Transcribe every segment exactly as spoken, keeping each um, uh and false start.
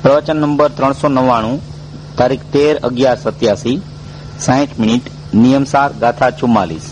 પ્રવચન નંબર ત્રણસો નવ્વાણું, તારીખ તેર અગિયાર સત્યાસી, સાહીઠ મિનિટ, નિયમસાર ગાથા ચુમ્માલીસ.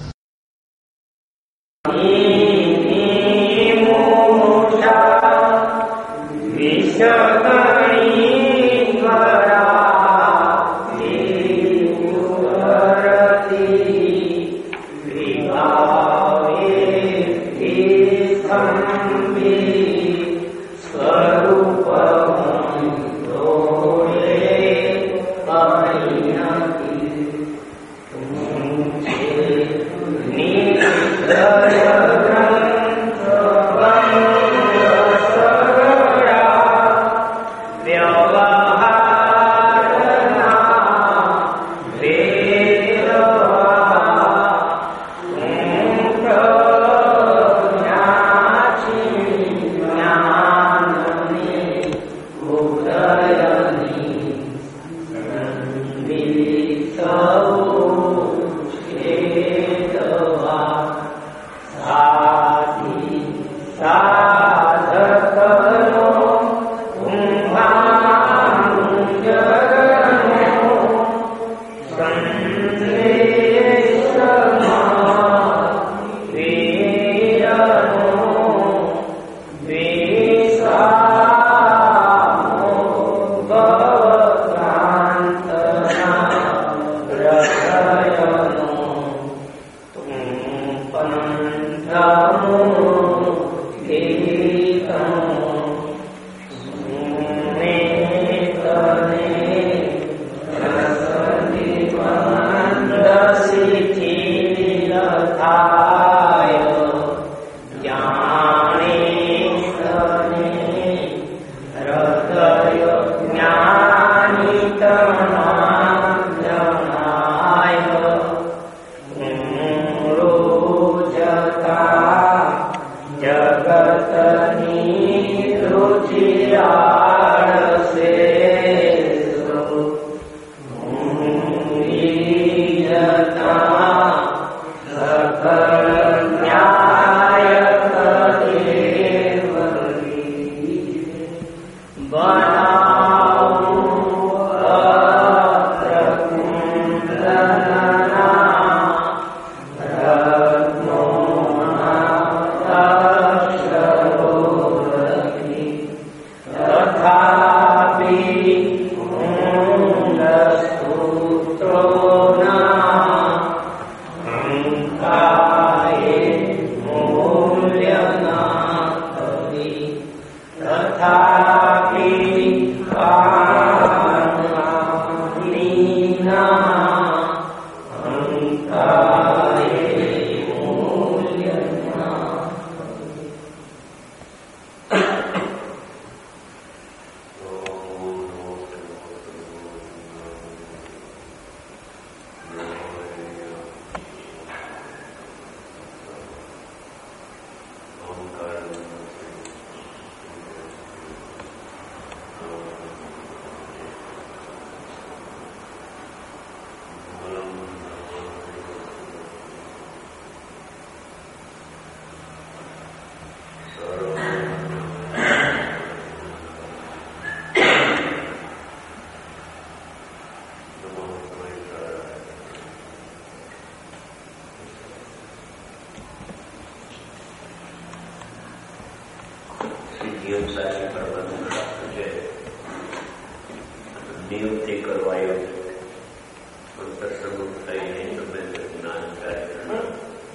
નિયમસારી કરવાનું શાસ્ત્ર છે. નિયમથી કરવાયો અંતરસમુખ થઈને તમે જ્ઞાન કાર્યક્રમ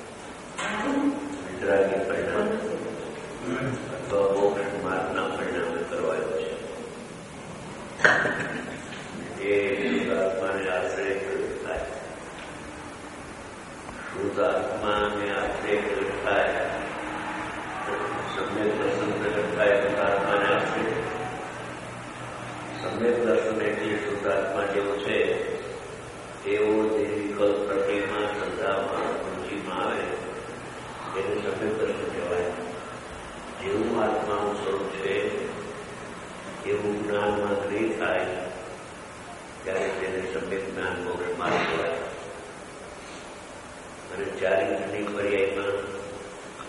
વિતરાગી પરિણામ અથવા મોક્ષ માર્ગના પરિણામે કરવાયો છે. એ શુદ્ધાત્માને આશ્રય પ્રગટ થાય. શુદ્ધાત્માને આશ્રય પ્રગટ થાય. સમ્યક દર્શન પ્રગટ થાય. શુદ્ધાત્માને આશ્રય. સમ્યક દર્શન એટલે શુદ્ધાત્મા જેવો છે એવો જે વિકલ્પ પ્રત્યેમાં શ્રદ્ધામાં રુચિમાં આવે એને સમ્યક દર્શન કહેવાય. જેવું આત્માનું સ્વરૂપ છે એવું જ્ઞાનમાં ગ્રહ થાય ત્યારે તેને સમ્યક જ્ઞાન મોક્ષ માર્ગ કહેવાય. અને ચારિત્રની પર્યાયમાં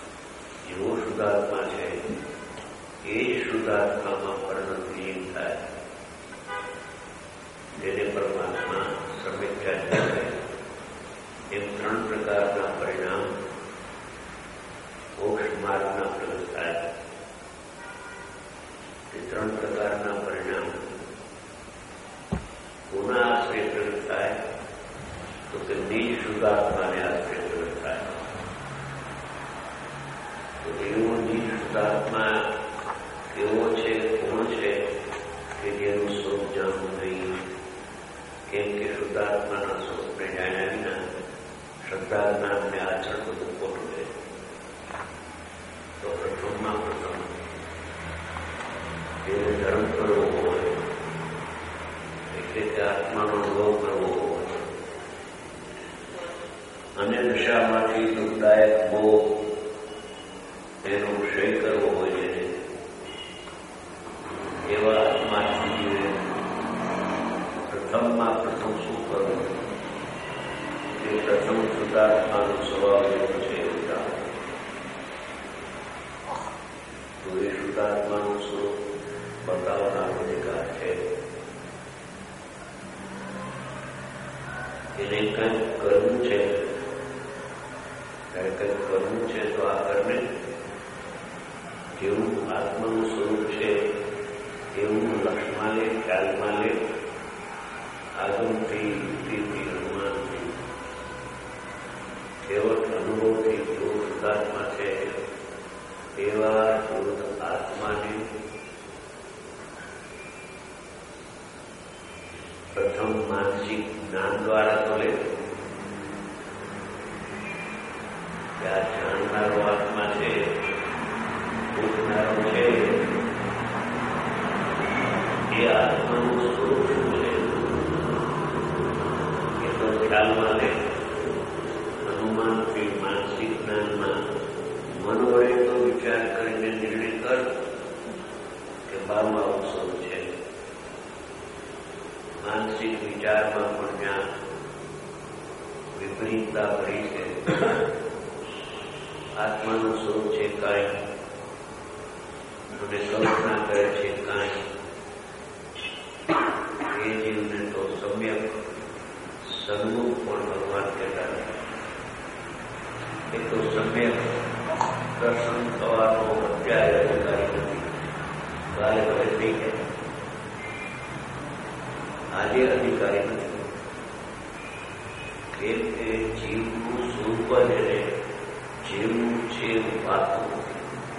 જેવો શુદ્ધાત્મા છે એ જ શુદ્ધાત્મામાં પરિણત લીન થાય. પ્રકારના પરિણામ કોના આશ્રય પ્રગટ થાય? તો કે નિજ શુદ્ધાત્માને આશ્રય પ્રગટ થાય. તો એવો નિજ શુદ્ધાત્મા કેવો છે, કોણ છે કે જેનું સ્વરૂપ જાણવું નહીં? કેમ કે શુદ્ધાત્માના સ્વરૂપને જાણ્યા વિના શ્રદ્ધા જ્ઞાનને આચરણ બધું ખોટું છે. તો પ્રથમમાં પ્રથમ જેને ધર્મ કરવો હોય, એટલે કે આત્માનો અનુભવ કરવો હોય અને દશામાંથી દુઃખદાયક મોહ એનો ક્ષય કરવો હોય, જેને એવા આત્માથી જીવે પ્રથમમાં પ્રથમ શું કરવું? એ પ્રથમ શુદ્ધાત્માનો સ્વભાવ એવો છે એવું જાણો. તો એ શુદ્ધાત્માનું સ્વરૂપ બતાવવાનો અધિકાર છે. એને કંઈક કરવું છે, ત્યારે કંઈક કરવું છે તો આ કરને જેવું આત્માનું સ્વરૂપ છે એવું લક્ષમાં લે, ખ્યાલમાં લે, આગમથી, યુક્તિથી, અનુમાનથી, કેવળ અનુભવથી જેવો શુદ્ધાત્મા છે એવા શુદ્ધ આત્માને પ્રથમ માનસિક જ્ઞાન દ્વારા તો લે કે આ જાણનારો આત્મા છે, પૂછનારો છે, એ આત્માનું સ્વરૂપ શું છે એ તો ખ્યાલમાં લે. અનુમાનથી, માનસિક જ્ઞાનમાં મન વડે તો વિચાર કરીને નિર્ણય કર કે બારમાં આવું સ્વરૂપ છે. માનસિક વિચારમાં પણ જ્યાં વિપરીતતા ભરી છે, આત્માનું સ્વરૂપ છે કાંઈ અને કલ્પના કરે છે કાંઈ, એ જીવને તો સમ્યક સન્મુખ પણ ભગવાન કહેતા નથી. એ તો સમ્યક દર્શન થવાનો અત્યારે અધિકારી નથી. કાલે ભલે થઈ ગયા, આજે અધિકારી નથી. કેમ કે જીવનું સ્વરૂપ જ એને જેવું છે એવું પાતું નથી.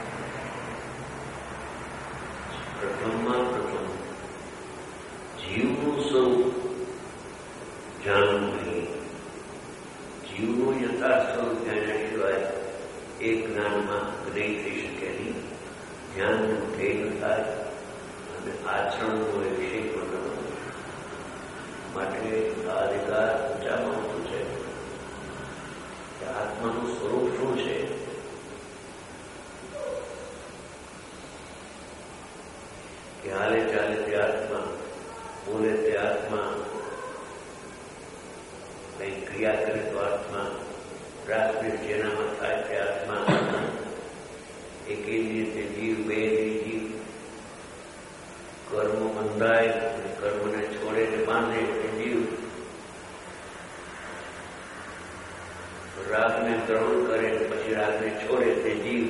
પ્રથમમાં પ્રથમ જીવનું સ્વરૂપ જાણવું નહીં. જીવનું યથાર્થ સ્વરૂપ જાણ્યા સિવાય એ જ્ઞાનમાં જ્ઞેય થઈ શકે નહીં. જ્ઞાનનું ધ્યેય થાય અને આચરણનો એ વિષય પણ ન. માટે આ અધિકાર ઊંચામાં ઊંચું છે કે આત્માનું સ્વરૂપ શું છે? કે હાલે ચાલે તે આત્મા, બોલે તે આત્મા, કઈ ક્રિયા કરે તો આત્મા, રાગદ્વેષ જેનામાં થાય તે આત્મા, એકેન્દ્રિય તે જીવ, બે જીવ, કર્મ બંધાય અને કર્મને છોડે ને બાંધે તે જીવ, રાગને ગ્રહણ કરે પછી રાગને છોડે તે જીવ.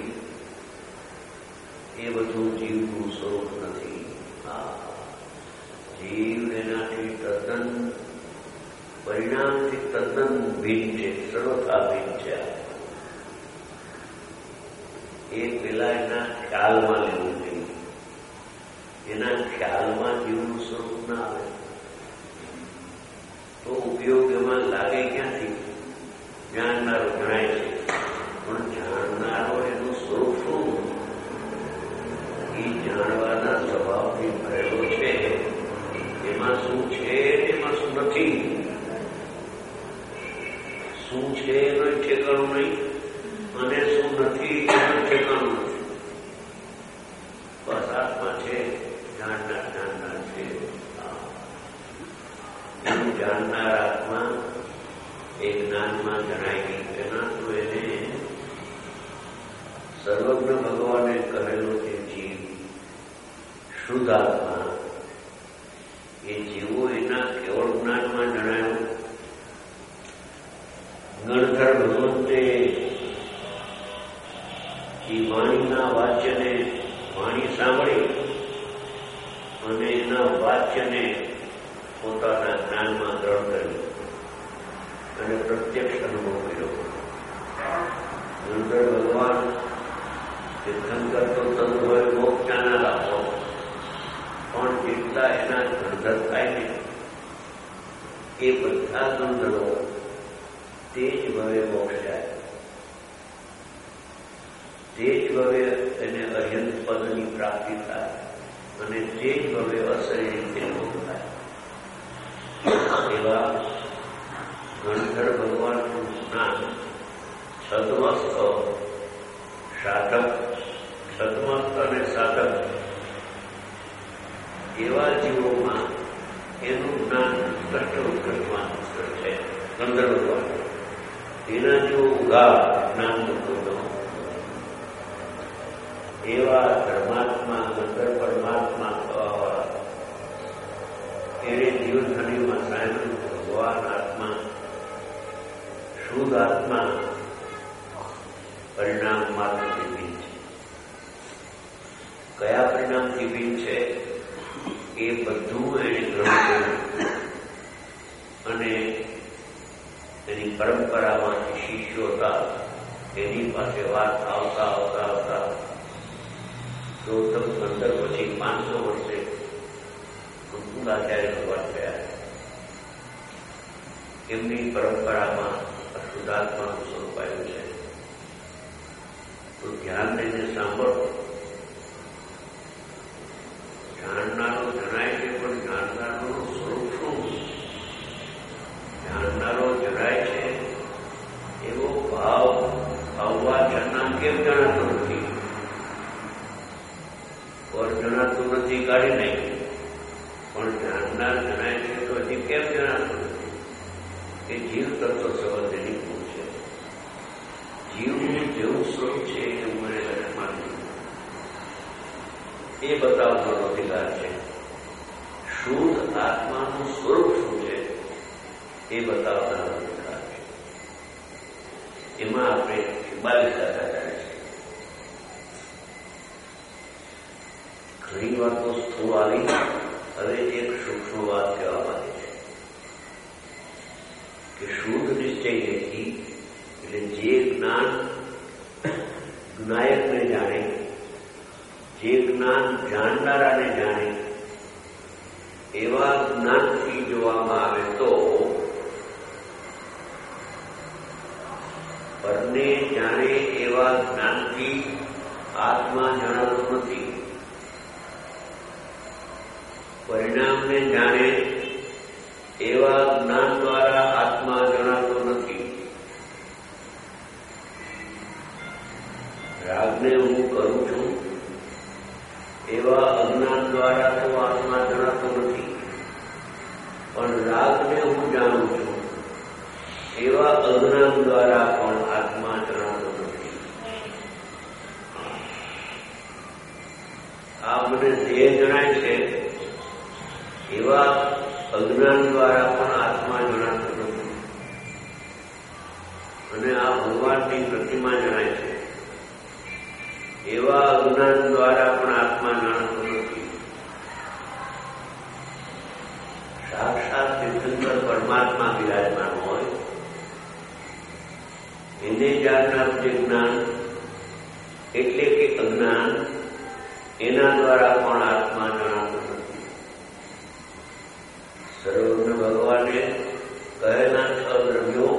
એ બધું જીવનું સ્વરૂપ નથી. જીવ એનાથી તદ્દન પરિણામથી તદ્દન ભિન્ન છે, સર્વથા ભિન્ન છે. એ પેલા એના ખ્યાલમાં લેવું જોઈએ. એના ખ્યાલમાં જીવનું સ્વરૂપ ના આવે તો ઉપયોગ એમાં લાગે ક્યાંથી? જાણનારો જણાય છે, પણ જાણનારો એનું સ્વરૂપ શું એ જાણવાના સ્વભાવથી ભરેલો છે. એમાં શું છે, એમાં શું નથી, શું છે એનું ઠેકાણું નહીં અને શું નથી એનું ઠેકાણું નથી. બસ આત્મા છે, જાણનાર જાણનાર છે. એનું જાણનાર આત્મા એ જ્ઞાનમાં જણાય નહીં. એના તો એને સર્વજ્ઞ ભગવાને કહેલો છે જીવ શુદ્ધ આત્મા, એ જીવો એના કેવળ જ્ઞાનમાં જણાયો. ગણધર ભગવંતે એ વાણીના વાચ્યને વાણી સાંભળી અને એના વાક્યને પોતાના જ્ઞાનમાં ગ્રહણ કર્યું અને પ્રત્યક્ષ અનુભવ કર્યો. નંદર ભગવાન તીર્થંકર તો તદ હોય મોક્ષના લાભો, પણ જેટલા એના ગંધર થાય ને એ બધા ગંધરો તે જ ભવે મોક્ષ જાય, તે જ ભવે એને અર્યંત પદની પ્રાપ્તિ થાય અને તે જ ભવે અસરી રીતે મોક્ષ થાય. એવા ગણધર ભગવાનનું જ્ઞાન છદમસ્ત સાધક, છદમસ્ત અને સાધક એવા જીવોમાં એનું જ્ઞાન ઉત્કૃષ્ટ ઉત્કૃષ્ટમાં ઉત્કૃષ્ટ છે. ગણધર ભગવાન એના જેવો ઉગાર જ્ઞાન થતું ન એવા ધર્માત્મા ગણધર પરમાત્મા થવાવાળા એને જીવનધણીમાં સાહેબ ભગવાન આત્મા શુદ્ધ આત્મા પરિણામ માત્રથી ભિન્ન છે. કયા પરિણામથી ભિન્ન છે એ બધું એને ગ્રહણ કર્યું અને એની પરંપરામાંથી શિષ્યો હતા એની પાસે વાત આવતા આવતા આવતા ગૌતમ પંદર પછી પાંચસો વર્ષે આચાર્ય ભગવાન થયા. એમની પરંપરામાં શુદ્ધાત્માનું સ્વરૂપ આવ્યું છે. તો ધ્યાન દઈને સાંભળો. જાણનારો જણાય છે, પણ જાણનારોનું સ્વરૂપ શું? જાણનારો જણાય છે એવો ભાવ આવવા જાણનાર કેમ જણાતો નથી? પર જણાતું નથી કાઢી નાખ્યું, પણ જાણનાર જણાય છે તો હજી કેમ જણાતું નથી? એ જીવ તત્વ સંબંધ એની ભૂલ છે. જીવનું જેવું સ્વરૂપ છે એ મને માન્યું એ બતાવવાનો અધિકાર છે. શુદ્ધ આત્માનું સ્વરૂપ શું છે એ બતાવવાનો અધિકાર છે. એમાં આપણે બાવીસ દાખલા જાય છે. ઘણી વાતો સ્થૂળ આવી, હવે એક સૂક્ષ્મ વાત કહેવા માંગે છે કે શુદ્ધ નિશ્ચય નથી એટલે જે જ્ઞાન જ્ઞાયકને જાણે, જે જ્ઞાન જાણનારાને જાણે એવા જ્ઞાનથી જોવામાં આવે તો પરને જાણે એવા જ્ઞાનથી આત્મા જણાતો નથી. પરિણામને જાણે એવા જ્ઞાન દ્વારા આત્મા જણાતો નથી. રાગને હું કરું છું એવા અજ્ઞાન દ્વારા તો આત્મા જણાતો નથી, પણ રાગને હું જાણું છું એવા અજ્ઞાન દ્વારા પણ આત્મા જણાતો નથી. આ મને દેહ જણાય છે એવા અજ્ઞાન દ્વારા પણ આત્મા જણાતો નથી. અને આ ભગવાનની પ્રતિમા જણાય છે એવા અજ્ઞાન દ્વારા પણ આત્મા જાણતો નથી. સાક્ષાત તીર્થંકર પરમાત્મા વિરાજમાન હોય એને જાણનાર જે જ્ઞાન એટલે કે અજ્ઞાન એના દ્વારા પણ આત્મા જણાતો નથી. સર્વજ્ઞ ભગવાને કહેલા છ દ્રવ્યો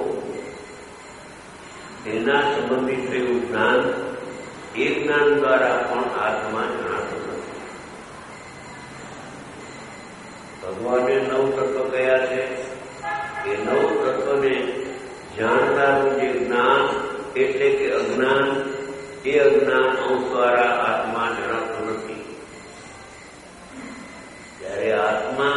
એના સંબંધિત થયું જ્ઞાન, એ જ્ઞાન દ્વારા પણ આત્મા જણાતો નથી. ભગવાને નવ તત્વ કયા છે એ નવ તત્વને જાણનારું જે જ્ઞાન એટલે કે અજ્ઞાન, એ અજ્ઞાન અંશ દ્વારા આત્મા જણાતો નથી. ત્યારે આત્મા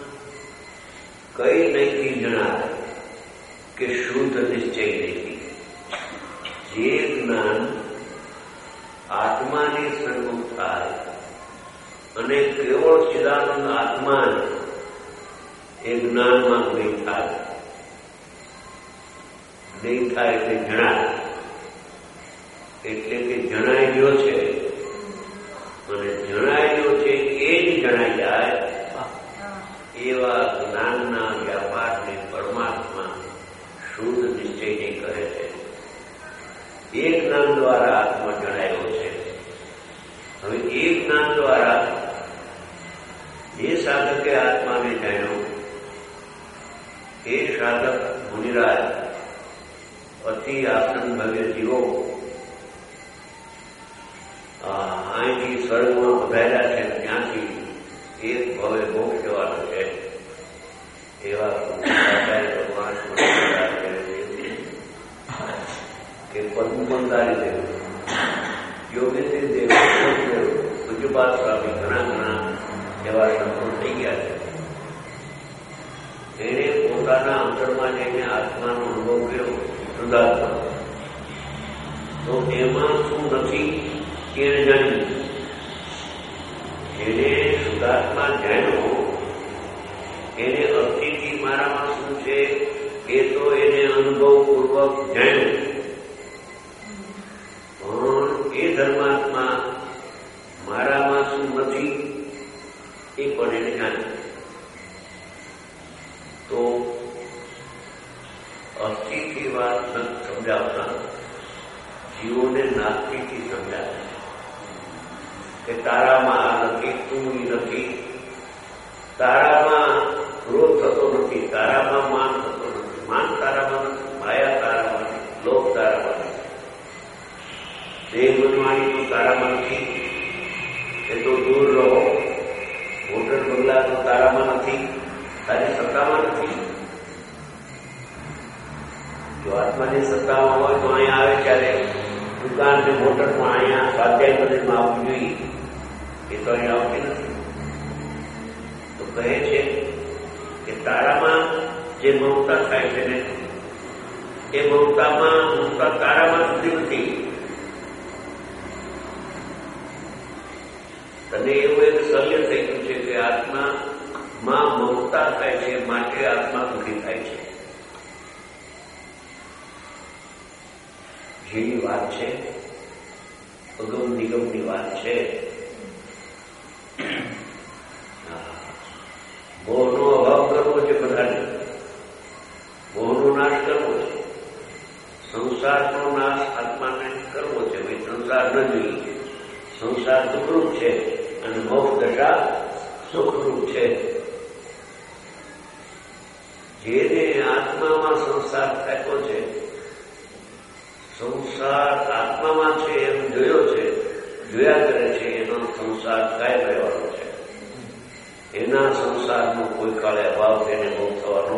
કઈ નહીંથી જણાવે કે શુદ્ધ નિશ્ચય નહીં. જે જ્ઞાન આત્માની સન્મુખ થાય અને કેવળ ચિદાનંદ આત્મા એ જ્ઞાનમાં નહીં થાય. નહીં થાય એટલે જણાય, એટલે કે જણાઈ ગયો છે અને જણાઈ ગયો છે એ જ જણાય જણાઈ જાય એવા જ્ઞાનના વ્યાપારને પરમાત્મા શુદ્ધ નિશ્ચયને કહે છે. એ જ્ઞાન દ્વારા આત્મા જણાયો છે. હવે એ જ્ઞાન દ્વારા જે સાધકે આત્માને જાણ્યો એ સાધક મુનિરાજ અતિ આસન ભવ્ય જીવો અહીંથી સ્વર્ગમાં પધાર્યા છે, ત્યાંથી એક ભવે મોક્ષ જવાનો છે એવા ભગવાન કે પદ્મપંતારી દેવ, યોગેન્દ્ર દેવ, પૂજ્યપાદ સ્વામી ઘણા ઘણા એવા સંતો થઈ ગયા છે. એને પોતાના અંતરમાં જઈને આત્માનો અનુભવ કર્યો શુદ્ધાત્મા. તો એમાં શું નથી એને જાણ્યું. જેને શુદ્ધાત્મા જાણ્યો એને અસ્થિથી મારામાં શું છે એ તો એને અનુભવપૂર્વક જાણ્યું. પણ એ ધર્માત્મા મારામાં શું નથી એ પણ એને જાણ્યું. તો અસ્થિથી વાત સમજાવતા જીવોને નાસ્તિકથી સમજાવે કે તારામાં આ નથી, તું નથી, તારામાં ક્રોધ થતો નથી, તારામાં માન થતો નથી, માન તારામાં નથી, માયા તારામાં નથી, લોભ તારામાં નથી, દેહ બનવાની તું તારામાં નથી, એ તો દૂર રહો. મોટર બંગલા તો તારામાં નથી, તારી સત્તામાં નથી. જો આત્માની સત્તામાં હોય તો અહીંયા આવે ત્યારે દુકાન ને મોટરમાં અહીંયા સ્વાધ્યાય મંદિરમાં આવવું જોઈએ. એ તો અહીંયા આવતી નથી. તો કહે છે કે તારામાં જે મમતા થાય છે ને એ મમતામાં મમતા તારામાં સુધી નથી. તને એવું એક સત્ય થઈ ગયું છે કે આત્મામાં મમતા થાય છે માટે આત્મા દુઃખી થાય છે. જેની વાત છે અગમ નિગમની વાત છે. મોહનો અભાવ કરવો છે બધાને, મોહનો નાશ કરવો છે, સંસારનો નાશ આત્માને કરવો છે. ભાઈ સંસાર ન જોઈએ, સંસાર દુઃખરૂપ છે અને મોક્ષ દશા સુખરૂપ છે. જેને આત્મામાં સંસાર થતો છે, સંસાર આત્મામાં છે એમ જોયો છે, જોયા કરે છે, એનો સંસાર કાયમ રહેવાનો છે. એના સંસારનો કોઈ કાળે અભાવ તેને ભોગ થવાનો.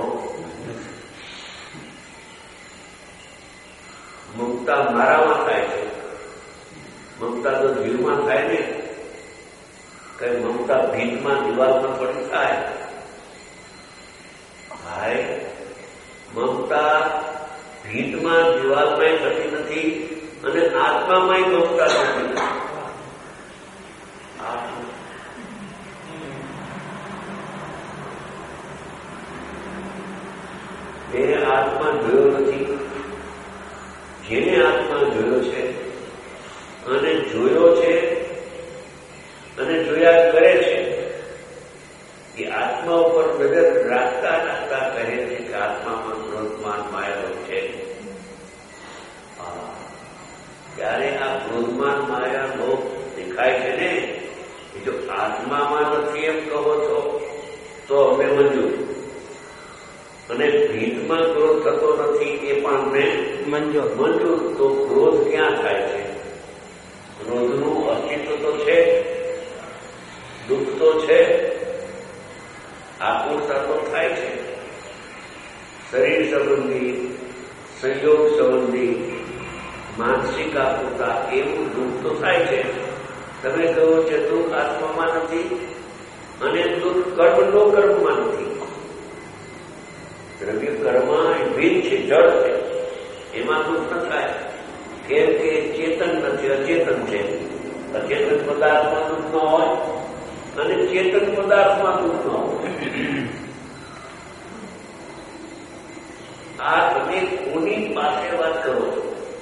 મમતા મારામાં થાય છે, મમતા તો જીવમાં થાય ને. કઈ મમતા ભીતમાં દિવાલમાં પડી થાય? ભાઈ મમતા ભીતમાં દિવાલમાં થતી નથી અને આત્મામાં મમતા થતી નથી. જેને આત્મા જોયો નથી, જેને આત્મા જોયો છે અને જોયો છે અને જોયા કરે છે એ આત્મા ઉપર નજર રાખતા રાખતા કહે છે કે આત્મામાં ક્રોધમાન માયા છે. ત્યારે આ ક્રોધમાન માયા લોક દેખાય છે ને એ જો આત્મામાં નથી એમ કહો છો તો અમને મંજૂર, અને ભીતમાં ક્રોધ થતો નથી એ પણ અમને મંજૂર મંજૂર તો ક્રોધ ક્યાં થાય છે? ક્રોધનું અસ્તિત્વ તો છે, દુઃખ તો છે, આકુરતા તો થાય છે. શરીર સંબંધી, સંયોગ સંબંધી, માનસિક આકુરતા એવું દુઃખ તો થાય છે. તમે કહો છો દુઃખ આત્મામાં નથી અને દુઃખ કર્મ નો કર્મમાં નથી. દ્રવ્ય કર્મ એ ભીન છે, જળ છે, એમાં દુઃખ ન થાય. કેમ કે ચેતન નથી, અચેતન છે. અચેતન પદાર્થમાં દુઃખ ન હોય અને ચેતન પદાર્થમાં દુઃખ ન હોય. આ તમે કોની પાસે વાત કરો છો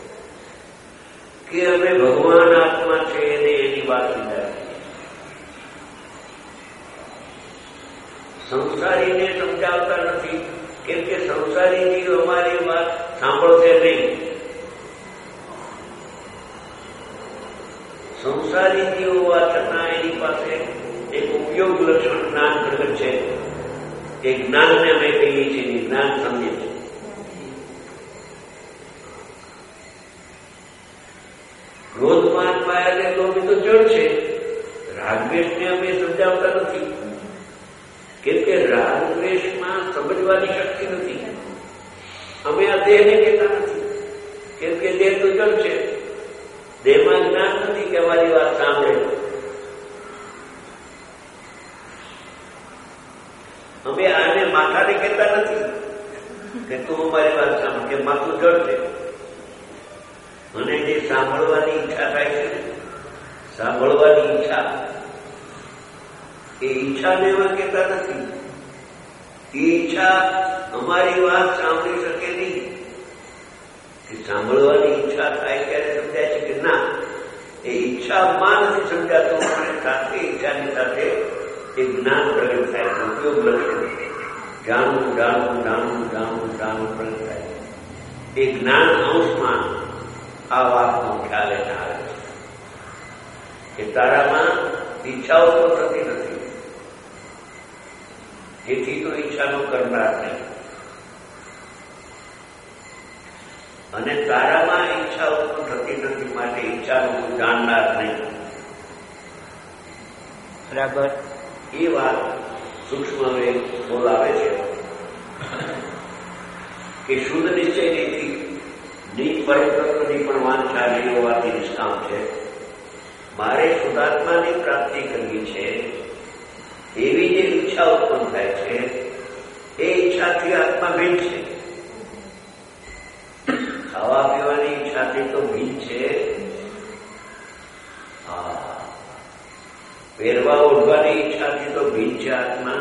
કે અમે ભગવાન આત્મા છે એને એની વાત લીધા? સંસારીને સમજાવતા નથી, કેમ કે સંસારી જીવ અમારી વાત સાંભળશે નહીં. સંસારી જીવ હોવા છતાં એની પાસે એક ઉપયોગ લક્ષણ જ્ઞાન પ્રગટ છે. એ જ્ઞાનને અમે કહીએ છીએ, જ્ઞાન સમજે છે. ક્રોધમાન માયા લોભ તો જળ છે. રાગદ્વેષને અમે સમજાવતા નથી, કેમ કે રાગદ્વેષમાં સમજવાની શક્તિ નથી. અમે આ દેહને કહેતા નથી, કેમ કે દેહ તો જળ છે. દેહમાં જ્ઞાન નથી કે અમારી વાત સાંભળે. અમે આને માથાને કહેતા નથી કે તું અમારી વાત સાંભળ, કે માથું જળ છે. અને જે સાંભળવાની ઈચ્છા થાય છે, સાંભળવાની ઈચ્છા, એ ઈચ્છાને એમાં કહેતા નથી. એ ઈચ્છા અમારી વાત સાંભળી શકે નહીં. કે સાંભળવાની ઈચ્છા થાય ત્યારે સમજાય છે કે ના, એ ઈચ્છામાં નથી સમજાતો. અને સાથે ઈચ્છાની સાથે એ જ્ઞાન પ્રગટ થાય છે. ઉપયોગ લક્ષણ જાણવું જાણવું જાણવું જાણવું જાણવું પ્રગટ થાય. એ જ્ઞાન અંશમાં આ વાતનો ખ્યાલ એને આવે છે કે તારામાં ઈચ્છાઓ તો થતી નથી, જેથી તો ઈચ્છાનો કરનાર નહીં. અને તારામાં ઈચ્છા ઉત્પન્ન થતી નથી, માટે ઈચ્છાનું જાણનાર નહીં. બરાબર. એ વાત સૂક્ષ્મ બોલાવે છે કે શુદ્ધ નિશ્ચય નીતિ નીચ પરિવર્તનની પણ વાંચા નહીં હોવાથી નિષ્કામ છે. મારે શુદ્ધાત્માની પ્રાપ્તિ કરવી છે, એવી જે ઈચ્છા ઉત્પન્ન થાય છે, એ ઈચ્છાથી આત્મા ભિન્ન છે. ખાવા પીવાની ઈચ્છાથી તો ભિન્ન છે. હા, પહેરવા ઓઢવાની ઈચ્છાથી તો ભિન્ન છે આત્મા.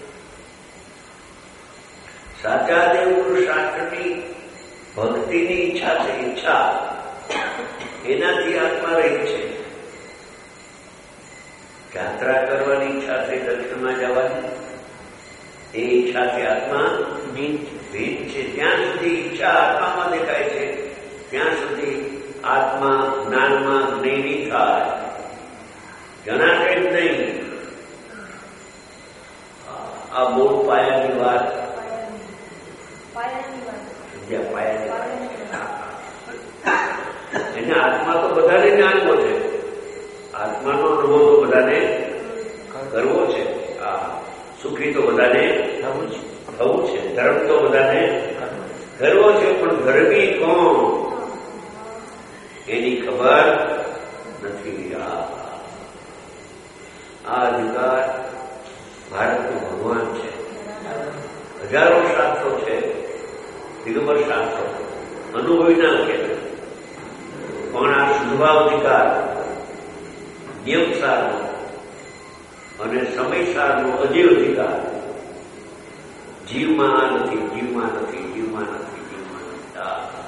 સાચા દેવ પુરુષાર્થની ભક્તિની ઈચ્છા છે, ઈચ્છા એનાથી આત્મા રહી છે. યાત્રા કરવાની ઈચ્છા છે, દર્શનમાં જવાની, એ ઈચ્છાથી આત્મા ભિન્ન છે. જ્યાં સુધી ઈચ્છા આત્મામાં દેખાય છે, ત્યાં સુધી આત્મા જ્ઞાનમાં જ્ઞેની થાય, જણાશે જ નહીં. આ બહુ પાયાની વાત. એને આત્મા તો બધાને જાણવો છે, આત્માનો અનુભવ તો બધાને કરવો છે. આ સુખી તો બધાને થવું છે, ધર્મ તો બધાને કરવો છે. પણ ધર્મી કોણ એની ખબર નથી. આ અધિકાર ભારતનું ભગવાન છે. હજારો શાસ્ત્રો છે, દિગંબર શાસ્ત્રો, અનુભવીના લખેલા. પણ આ શુદ્ધભાવ અધિકાર નિયમસારનો અને સમયસારનો અજીવ અધિકાર જીવમાં આ નથી, જીવમાં નથી, જીવમાં નથી, જીવમાં નથી.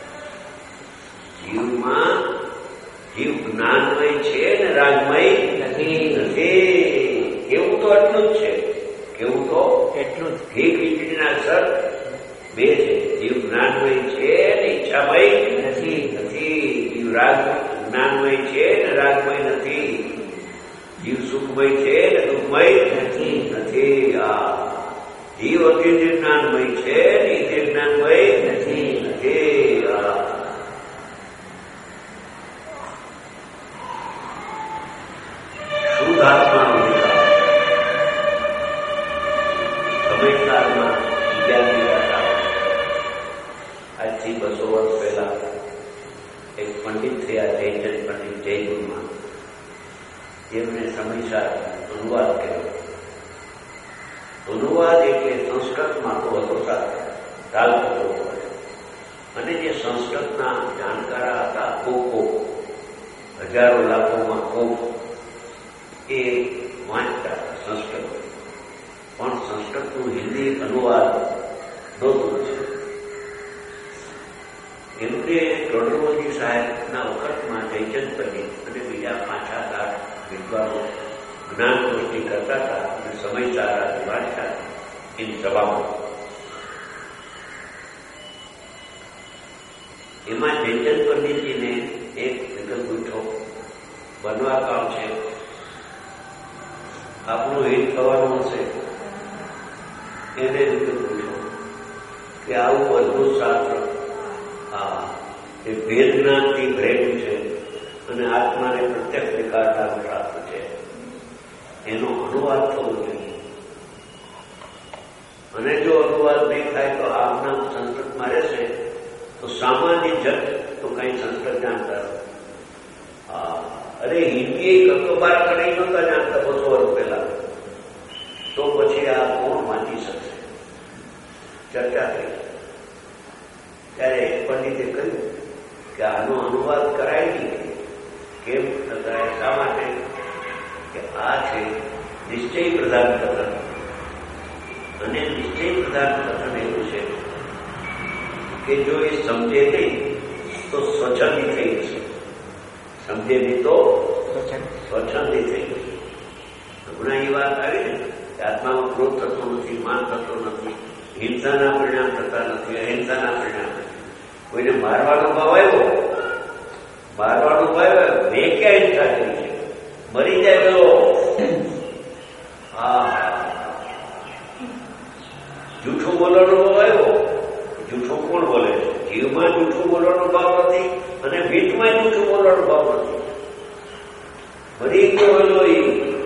જીવમાં જીવ જ્ઞાનમય છે ને રાજમય નથી. કેવું તો એટલું જ છે, કેવું તો એટલું જ. એક ઈંટના સર બે છે. જીવ જ્ઞાનમય છે ને ઈચ્છામય નથી નથી જીવ રાગ જ્ઞાનમય છે ને રાગમય નથી. જીવ સુખમય છે ને દુઃખમય નથી નથી આ જીવ અતિ જ્ઞાનમય છે ને તે જ્ઞાનમય નથી નથી આ શુદ્ધ આત્માનો સમયકાળમાં આજથી બસો વર્ષ પહેલા એક પંડિત થયા, જયચંદ પંડિત જયપુરમાં. એમને સમયસાર અનુવાદ કર્યો. અનુવાદ એટલે સંસ્કૃતમાં તો હતો તાલ થતો હોય, અને જે સંસ્કૃતના જાણકારા હતા કોકો, હજારો લાખોમાં કોક, એ વાંચતા સંસ્કૃત. પણ સંસ્કૃતનું હિન્દી અનુવાદ નહોતું છે. એમને કરોડોજી સાહેબના વખતમાં જયચંદ પંડિત અને બીજા પાંચ સાત આઠ વિદ્વાનો જ્ઞાન ગોષ્ઠી કરતા હતા અને સમય સારા વાંચતા હતા. એની સભામાં. એમાં જયચંદ પંડિતજીને એક વિકલ્પ પૂછો, બનવા કામ છે, આપણું હિત થવાનું હશે, એને વિકલ્પ પૂછો કે આવું બધું શાસ્ત્ર આ એ ભેદ જ્ઞાનથી ભરેલું છે અને આત્માને પ્રત્યક્ષ વિકાસનું શાસ્ત્ર છે, એનો અનુવાદ થવો જોઈએ. અને જો અનુવાદ નહીં થાય તો આપના સંસ્કૃતમાં રહેશે તો સામાન્ય જન તો કઈ સંસ્કૃત જાણતા. અરે હિન્દી કકબાર કરી નહોતા જાણતા બસો વર્ષ પહેલા, તો પછી આ કોણ વાંચી શકશે? ચર્ચા થઈ ત્યારે એક પંડિતે કહ્યું કે આનો અનુવાદ કરાય નહીં. કેમ કરાય? શા માટે? કે આ છે નિશ્ચય પ્રધાન કથન, અને નિશ્ચય પ્રધાન કથન એવું છે કે જો એ સમજે નહીં તો સ્વચ્છંદી થઈ જશે, સમજે નહીં તો સ્વચ્છંદી થઈ જશે. હમણાં એ વાત આવી ને કે આત્મામાં ક્રોધ થતો નથી, માન થતો નથી, હિંસાના પરિણામ થતા નથી, અહિંસાના પરિણામ નથી. કોઈને મારવાનો ભાવ આવ્યો, મારવાનો ભાવ આવ્યો, મેં ક્યાં હિંસા કરી છે? મરી જાય પેલો. હા, જૂઠું બોલવાનો ભાવ આવ્યો, જૂઠું કોણ બોલે છે? જીવમાં જૂઠું બોલવાનો ભાવ નથી અને ભીતમાં જૂઠું બોલવાનો ભાવ નથી. મરી ગયો પેલો એ.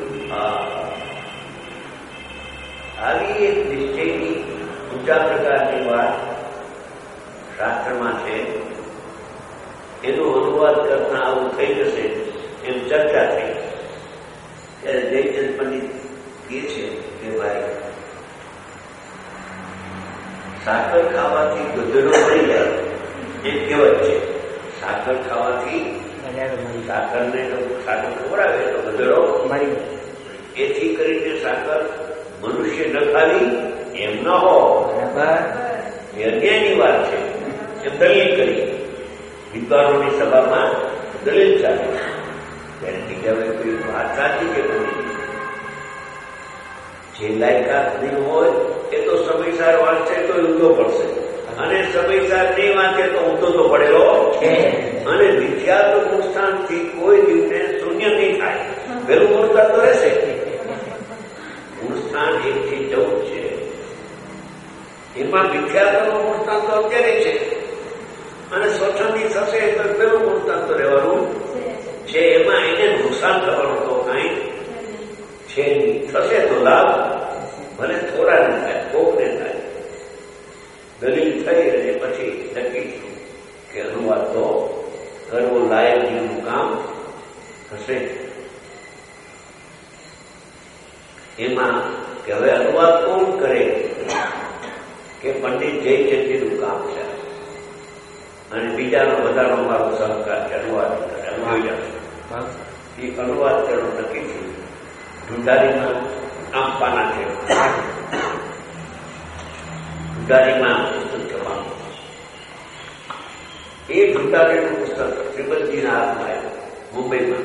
આવી એક નિશ્ચયની ઊંચા પ્રકારની વાત શાસ્ત્રમાં છે. એનો અનુવાદ કરતા આવું થઈ જશે એમ ચર્ચા થઈ. ત્યારે જયચંદ પંડિત કહે છે કે ભાઈ સાકર ખાવાથી ગધેડો મરી જાય એ કહેવત છે. સાકર ખાવાથી સાકરને સાકર ખવડાવે તો ગધેડો મરી જાય. એથી કરીને સાકર મનુષ્ય ન ખાવી એમ ન હો, એ અન્યાયની વાત છે એમ દલીલ કરી. વિદ્વાનોની સભામાં દલીલ ચાલે ત્યારે બીજા કોઈ વાત સાચી કે નહીં. જે લાયકાત નહીં હોય એ તો સમયસર વાંચશે તો ઊંધો પડશે, અને સમયસર નહીં વાંચે તો ઊંધો તો પડેલો છે. અને વિખ્યાત મૂળસ્થાનથી કોઈ દિવસે શૂન્ય નહીં થાય, પેલું મૂળસ્થાન તો રહેશે. મૂળસ્થાન એક થી ચૌદ છે, એમાં વિખ્યાતનું મૂળસ્થાન તો અત્યારે છે, અને સ્વચ્છંદી થશે તો પેલું મૂળસ્થાન તો રહેવાનું છે. એમાં એને નુકસાન થવાનું તો કઈ છે નહીં. થશે તો લાભ, ભલે થોડા ને થાય, કોકને થાય. દલીલ થઈ અને પછી નક્કી થયું કે અનુવાદ તો કરવો લાયક જેવું કામ થશે. એમાં કે હવે અનુવાદ કોણ કરે? કે પંડિત જયચંદજીનું કામ છે, અને બીજાનો બધાનો અમારો સહકાર છે. અનુવાદ કરે, એ અનુવાદ કરવું નક્કી થયું. ઢુંઢારીમાં આમ પાના છે, ઢુંઢારીમાં પુસ્તક છપાનું. એ ઢુંઢારીનું પુસ્તક શ્રીમદજીના હાથમાં આવ્યું મુંબઈમાં.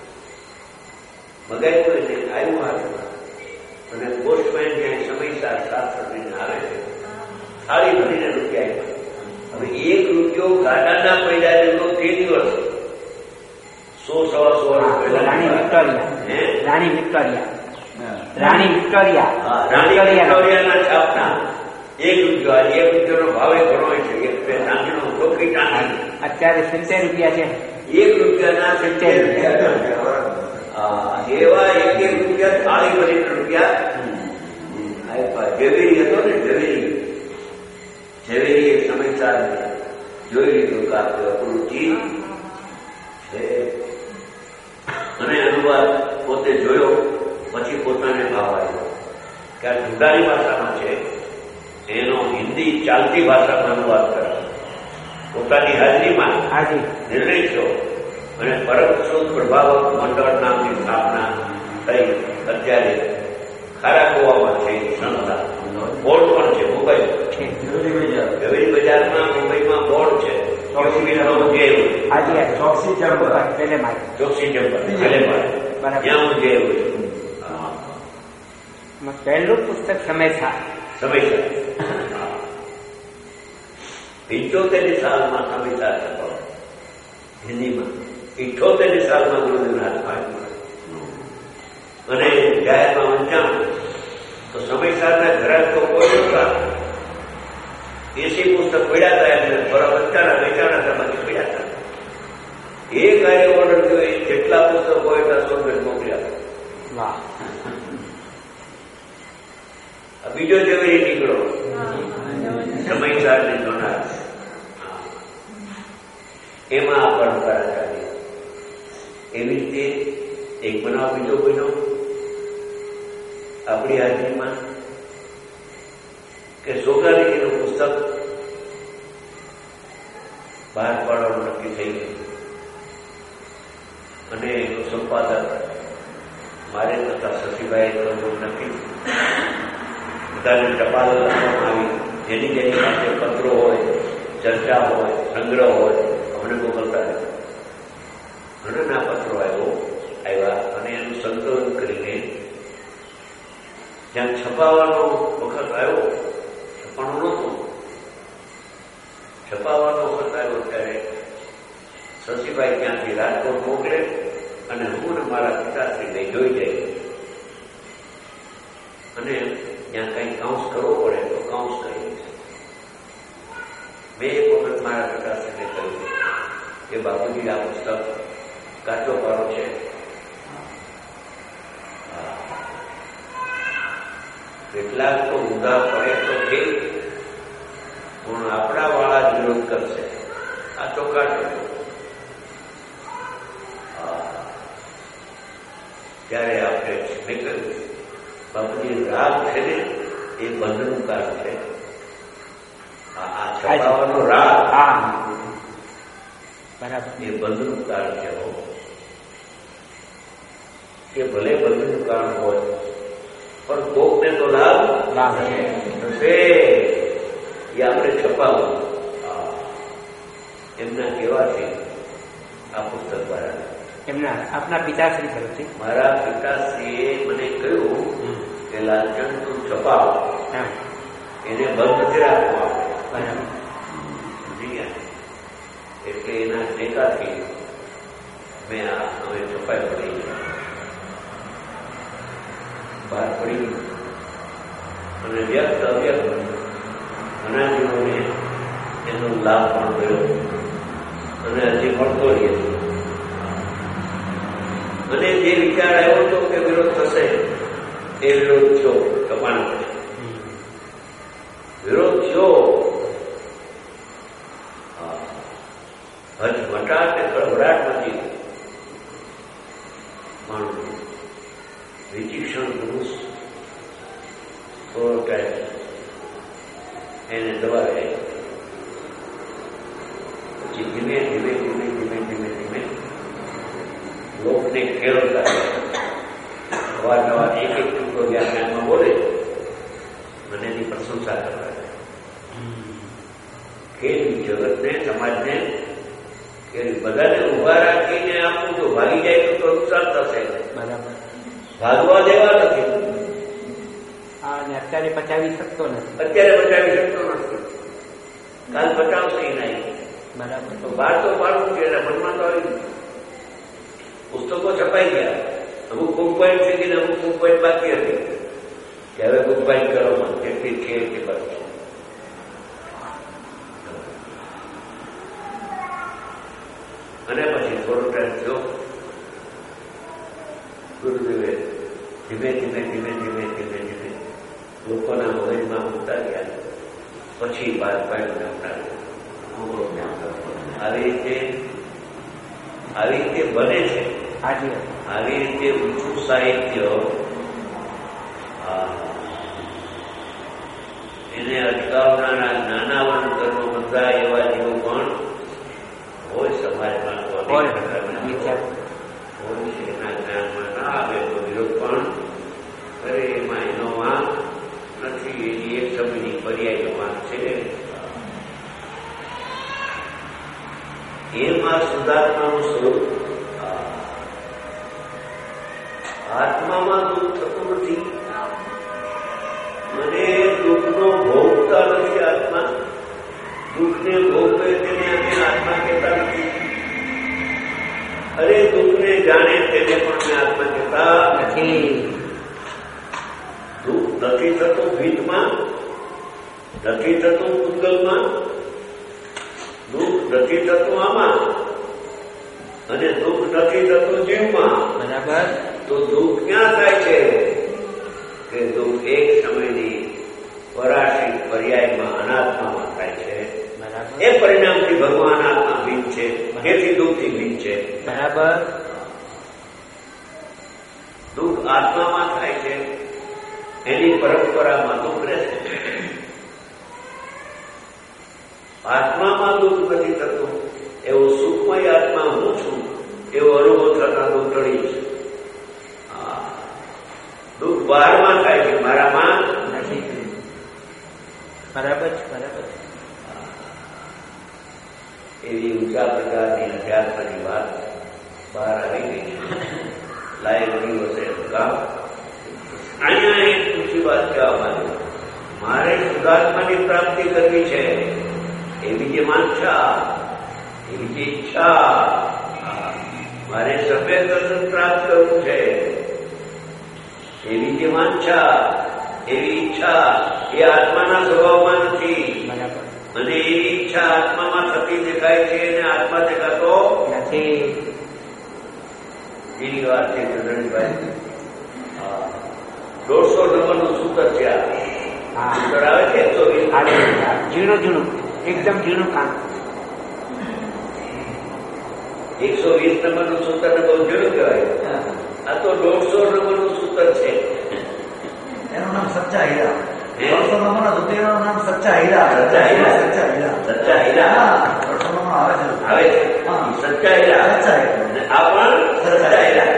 મગાવ્યું એને આવ્યું હાથમાં, અને પોસ્ટમેન જ્યાં સમયસર શાસ્ત્ર લઈને આવે છે, થાળી ભરીને રૂપિયા આપ્યા. હવે એક રૂપિયો ગાડાના પૈડા જેટલો તે દિવસ સો સવા સો વર્ષ પહેલા રાણી વિક્ટોરિયા રાણી વિક્ટોરિયા રાણી વિક્ટોરિયા રાણી વિક્ટોરિયાના છાપના એક રૂપિયો. એક રૂપિયાનો ભાવે ઘણો છે. એક ચાંદીનો ટોકરી ચાંદી અત્યારે સિત્તેર રૂપિયા છે. એક રૂપિયાના સિત્તેર રૂપિયા. એવા એક એક રૂપિયા થાળી ભરીને રૂપિયા આપ્યા. ઝવેરી હતો ને, ઝવેરી ઝવેરી એક સમયસર જોઈ લીધું કે આપણું ચીજ છે, અને અનુવાદ પોતે જોયો. પછી પોતાને ભાવ આવ્યો કે આ ઢુંઢારી ભાષામાં છે, એનો હિન્દી ચાલતી ભાષામાં અનુવાદ કરે. પોતાની હાજરીમાં નિર્ણય થયો અને પરમશોધ પ્રભાવક મંડળ નામની સ્થાપના થઈ. અત્યારે ખારા ગોવામાં છે સંસ્થા. બોર્ડ પણ છે મુંબઈ, ઝવેરી બજારમાં મુંબઈમાં બોર્ડ છે. ચોકસી ચંબર છેલ્લે મારે ત્યાં હું જે પહેલું પુસ્તક સમયસર સમયસર પિત્તોતેરની સાલમાં સમયસર છપાવો હિન્દીમાં. ઇઠ્ઠોતેરની સાલમાં ગુરુદેવના હાથમાં આવ્યું અને જાહેરમાં વંચાણ તો સમયસરના ઘરાક તો કોઈ નતા. એસી પુસ્તક પડ્યા હતા એટલે થોડા વંચાણા વેચાણા તેમાંથી પડ્યા હતા. એ કાર્ય ઓર્ડર થયો એ જેટલા પુસ્તક હોય એટલા સોનગઢ મોકલ્યા. બીજો જેવી નીકળો સમયસર ને જોનાર એમાં આ પરંપરા ચાલી. એવી રીતે એક બનાવ બીજો બન્યો આપણી હાજરીમાં કે સોગારીજીનું પુસ્તક બહાર પાડવાનું નક્કી થઈ ગયું અને એનું સંપાદક મારે તથા શશીભાઈ કરવું નક્કી. બધાને ટપાલ લખવામાં આવી. જેની જેની પાસે પત્રો હોય, ચર્ચા હોય, સંગ્રહ હોય અમને મોકલતા હતા. ઘણા પત્રો આવ્યો આવ્યા અને એનું સંકલન કરીને જ્યાં છપાવાનો વખત આવ્યો, છપાણું નહોતું, છપાવાનો વખત આવ્યો ત્યારે શશીભાઈ ત્યાંથી રાજકોટ મોકલે અને હું ને મારા પિતાશ્રીને જોઈ જાય અને ત્યાં કંઈ કાઉન્સ કરવો પડે તો કાઉન્સ કરી. મેં એક વખત મારા પિતાશ્રીને કહ્યું કે બાપુજી આ પુસ્તક કાચો પાડો છે, કેટલાક તો ઊંધા પડે તો ઠીક પણ આપણા વાળા જ વિરોધ કરશે. આ તો કાચો. ત્યારે આપણે મેં કહ્યું બાપુજી રાગ છે ને એ બંધનું કારણ છે. આ છપાવાનો રાગ બરાબર એ બંધનું કારણ છે. કે ભલે બંધનું કારણ હોય પણ કોકને તો લાભ થશે એ આપણે છપાવું. એમના કહેવાથી આ પુસ્તક બહાર એમના આપના પિતાશ્રી તરફથી મારા પિતાશ્રીએ મને કહ્યું કે લાલચંદ તું છપાવ, એને બંધ નથી રાખવો આપણે. એટલે એના ટેકાથી મેં આ હવે છપાઈ પડી બહાર પડી અને વ્યક્ત અવ્યક્ત ઘણા જીવોને એનો લાભ પણ થયો અને હજી મળતો રહે. અને જે વિચાર આવ્યો હતો કે વિરોધ થશે એ વિરોધ છો કપાણ વિરોધ છો હજ મટાટ ને કળવડાટ નથી. માણસ વિચિક્ષણ પુરુષ થોડો ટાઈમ એને દબાવે પછી ધીમે ધીમે ધીમે ધીમે ધીમે ધીમે લોકને ખેડવતા અવારનવાર એક એક ટૂંકો વ્યાખ્યાનમાં બોલે અને એની પ્રશંસા કરવા કે જગતને સમાજને કે બધાને ઉભા રાખીને આપવું તો ભાગી જાય તો નુકસાન થશે. ભાગવા દેવા નથી. અત્યારે પચાવી શકતો નથી. અત્યારે પચાવી શકતો નથી. કાલ પચાવશે નહીં. બરાબર. તો બહાર તો પાડવું છે એના મનમાં તો આવી પુસ્તકો છપાઈ ગયા. અમુક બુક પોઈન્ટ થઈ ગઈ ને અમુક બુક પોઈન્ટ બાકી હતી કે હવે બુક પોઈન્ટ કરો કેટલી છે કે બસ. અને પછી થોડો ટાઈમ થયો ગુરુદેવે ધીમે ધીમે ધીમે ધીમે ધીમે ધીમે લોકોના મગજમાં મૂકતા ગયા. પછી બહાર પાડ્યું આવી રીતે આવી રીતે બને છે. આવી રીતે ઊંચું સાહિત્ય એને અટકાવનારા નાના વનકર્મો બધા એવા જેવો પણ હોય સમાજમાં હોય છે. એના જ્ઞાનમાં ના આવે તો વિરોધ પણ કરે. એમાં એનો વાંક નથી. એની એક સમયની પર્યાય વાંક છે. એમાં શુદ્ધાત્માનું સ્વરૂપ આત્મામાં દુઃખ થતું નથી. મને દુઃખ દુઃખને ભોગવે તેને અમે આત્મા કહેતા નથી. અરે દુઃખને જાણે તેને પણ અમે આત્મા કહેતા નથી. દુઃખ નથી થતું ભીતમાં, નથી થતું પૂતગલમાં, દુઃખ નથી થતું આમાં, અને દુઃખ નથી થતું જીવમાં. બરાબર. તો દુઃખ ક્યાં થાય છે? કે દુઃખ એક સમયની પરાશિક પર્યાયમાં અનાત્મામાં થાય છે. બરાબર. એ પરિણામથી ભગવાન આત્મા ભીન છે, તેથી દુઃખથી ભીન છે. બરાબર. દુઃખ આત્મામાં થાય છે, એની પરંપરામાં દુઃખ રહેશે. આત્મામાં દુઃખ નથી થતું, એવો સુખમય આત્મા હું છું એવો અનુભવ થતા દુઃખ ટળી છે. દુઃખ બહારમાં થાય છે, મારામાં નથી. બરાબર બરાબર. એવી ઊંચા પ્રકારની અધ્યાત્મની વાત બહાર આવી ગઈ છે. લાયક દિવસે કામ અહીંયા એક ઊંચી વાત કહેવા માંગુ. મારે શુદ્ધાત્માની પ્રાપ્તિ કરવી છે, એવી જે વાંછા, એવી જે ઈચ્છા, મારે સફેદ દર્શન પ્રાપ્ત કરવું છે, એવી જે વાંછા, એવી ઈચ્છા એ આત્માના સ્વભાવમાં નથી. બરાબર. અને એવી ઈચ્છા આત્મામાં થતી દેખાય છે અને આત્મા દેખાતો નથી. એની વાત છે ચંદ્રભાઈ. દોઢસો નંબરનું સૂત્ર છે. આ સૂત્ર આવે છે એકસો વીસ. ઝીણું ઝીણું એકદમ ઝીણું કામ. એકસો વીસ નંબરનું સૂત્ર ને બહુ ઝીણું કહેવાય. આ તો દોઢસો નંબરનું સૂત્ર છે. એનું નામ સચ્ચા હીરા. દોઢસો નંબરના સૂત્રનું નામ સચ્ચા હીરા. સચ્ચા હીરા. સચ્ચા હીરા. સચ્ચા હીરા. દોઢસો નંબર આવે છે. આવે છે. સચ્ચા હીરા. સચ્ચા હીરા. આ પણ સચ્ચા હીરા.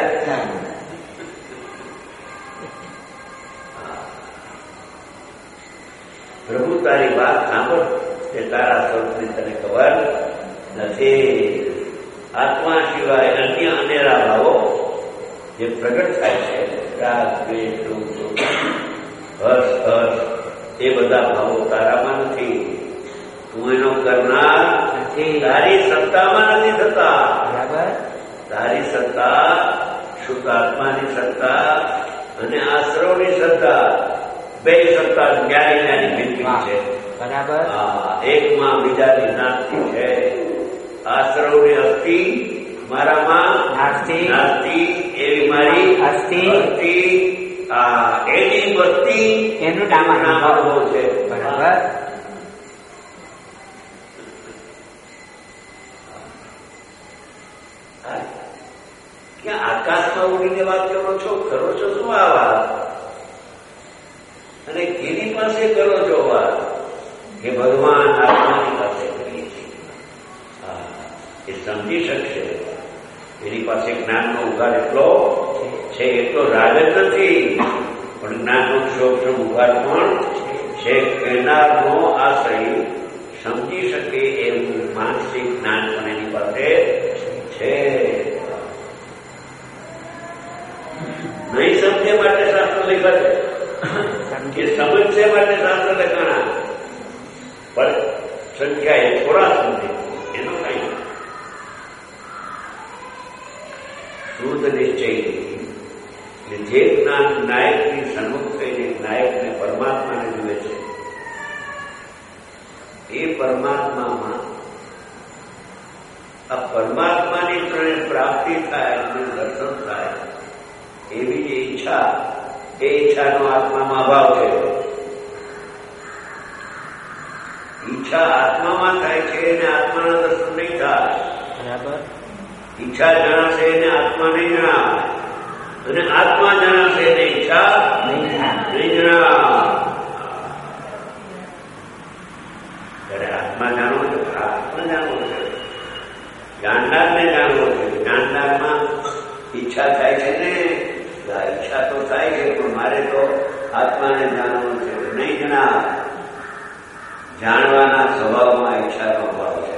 પ્રભુ તારી વાત સાંભળ કે તારા સ્વરૂપની તને ખબર નથી. આત્મા સિવાય અન્ય અનેરા ભાવો જે પ્રગટ થાય છે, રાગ, દ્વેષ, દુઃખ, હર્ષ હર્ષ, એ બધા ભાવો તારામાં નથી. તું એનો કરનાર નથી. તારી સત્તામાં નથી થતા. બરાબર. તારી સત્તા શુદ્ધ આત્માની સત્તા અને આશ્રવની સત્તા, બે સત્તા જ્ઞાની જ્ઞાની ભીતી છે. બરાબર. એકમાં બીજાની નાસ્તિ છે. આશ્રવની અસ્થિ મારામાં નાસ્તિ. નાસ્તિ એવી મારી અસ્થિ. અસ્થિ એની વસ્તી એનું નામ નામ છે. બરાબર. ક્યાં આકાશમાં ઉડીને વાત કરો છો? કરો છો શું આ વાત? અને કેની પાસે કરો છો વાત? કે ભગવાન આત્માની પાસે કરીએ છીએ. એ સમજી શકશે. એની પાસે જ્ઞાનનો ઉઘાડ એટલો છે, એટલો રાગ જ નથી, પણ જ્ઞાનનો સૂક્ષ્મ ઉઘાડ પણ છે. કહેનારનો આશ્રય સમજી શકે એવું માનસિક જ્ઞાન પણ એની પાસે છે. નહીં સમજે માટે શાસ્ત્ર લખાશે, કે સમજશે માટે શાસ્ત્ર લખાણા, પણ સંખ્યા એ થોડા સમજે એનો કઈ શુદ્ધ નિશ્ચય. જે જ્ઞાન નાયકની સન્મુખ થઈને નાયકને પરમાત્માને જુએ છે, એ પરમાત્મામાં આ પરમાત્માની પ્રાપ્તિ થાય, દર્શન થાય, એવી જે ઈચ્છા, એ ઈચ્છાનો આત્મામાં અભાવ છે. ઈચ્છા આત્મામાં થાય છે અને આત્માના દર્શન નહીં થાય. બરાબર. ઈચ્છા જણાશે એને આત્મા નહીં જણાવે, અને આત્મા જણાશે એને ઈચ્છા નહીં જણાવે. ત્યારે આત્મા જાણવો છે, આત્મા જાણવો છે, જાણનારને જાણવો છે. જાણનારમાં ઈચ્છા થાય છે ને, ઈચ્છા તો થાય છે, પણ મારે તો આત્માને જાણવું છે, નહીં જણાવે. જાણવાના સ્વભાવમાં ઈચ્છાનો ભાવ છે.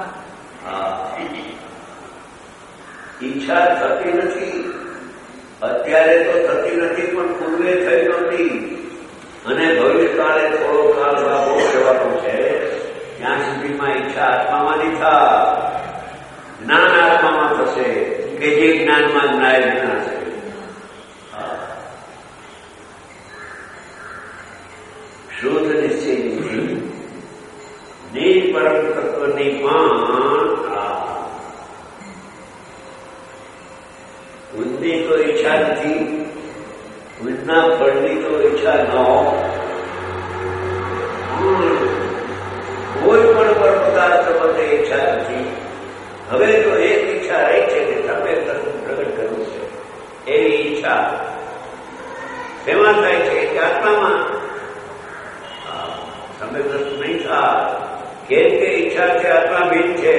ઈચ્છા થતી નથી, અત્યારે તો થતી નથી, પણ પૂર્વે થઈ નહોતી, અને ભવિષ્યકાળે થોડો કાળ બાબો કહેવાનો છે. ત્યાં સુધી શુદ્ધ નિશ્ચયની નિજ પરમ તત્વની પણ ઉદની તો ઈચ્છા નથી, ઉદના ફળની તો ઈચ્છા ન કોઈ પણ પર પદાર્થ માટે ઈચ્છા નથી. હવે તો એક ઈચ્છા રહી છે કે તમે પ્રગટ કરવું છે. એવી ઈચ્છા તેમાં થાય છે કે આત્મામાં તમે દ્રષ્ટ નહીં થાય. કેમ કે ઈચ્છા છે આત્મા ભીન છે.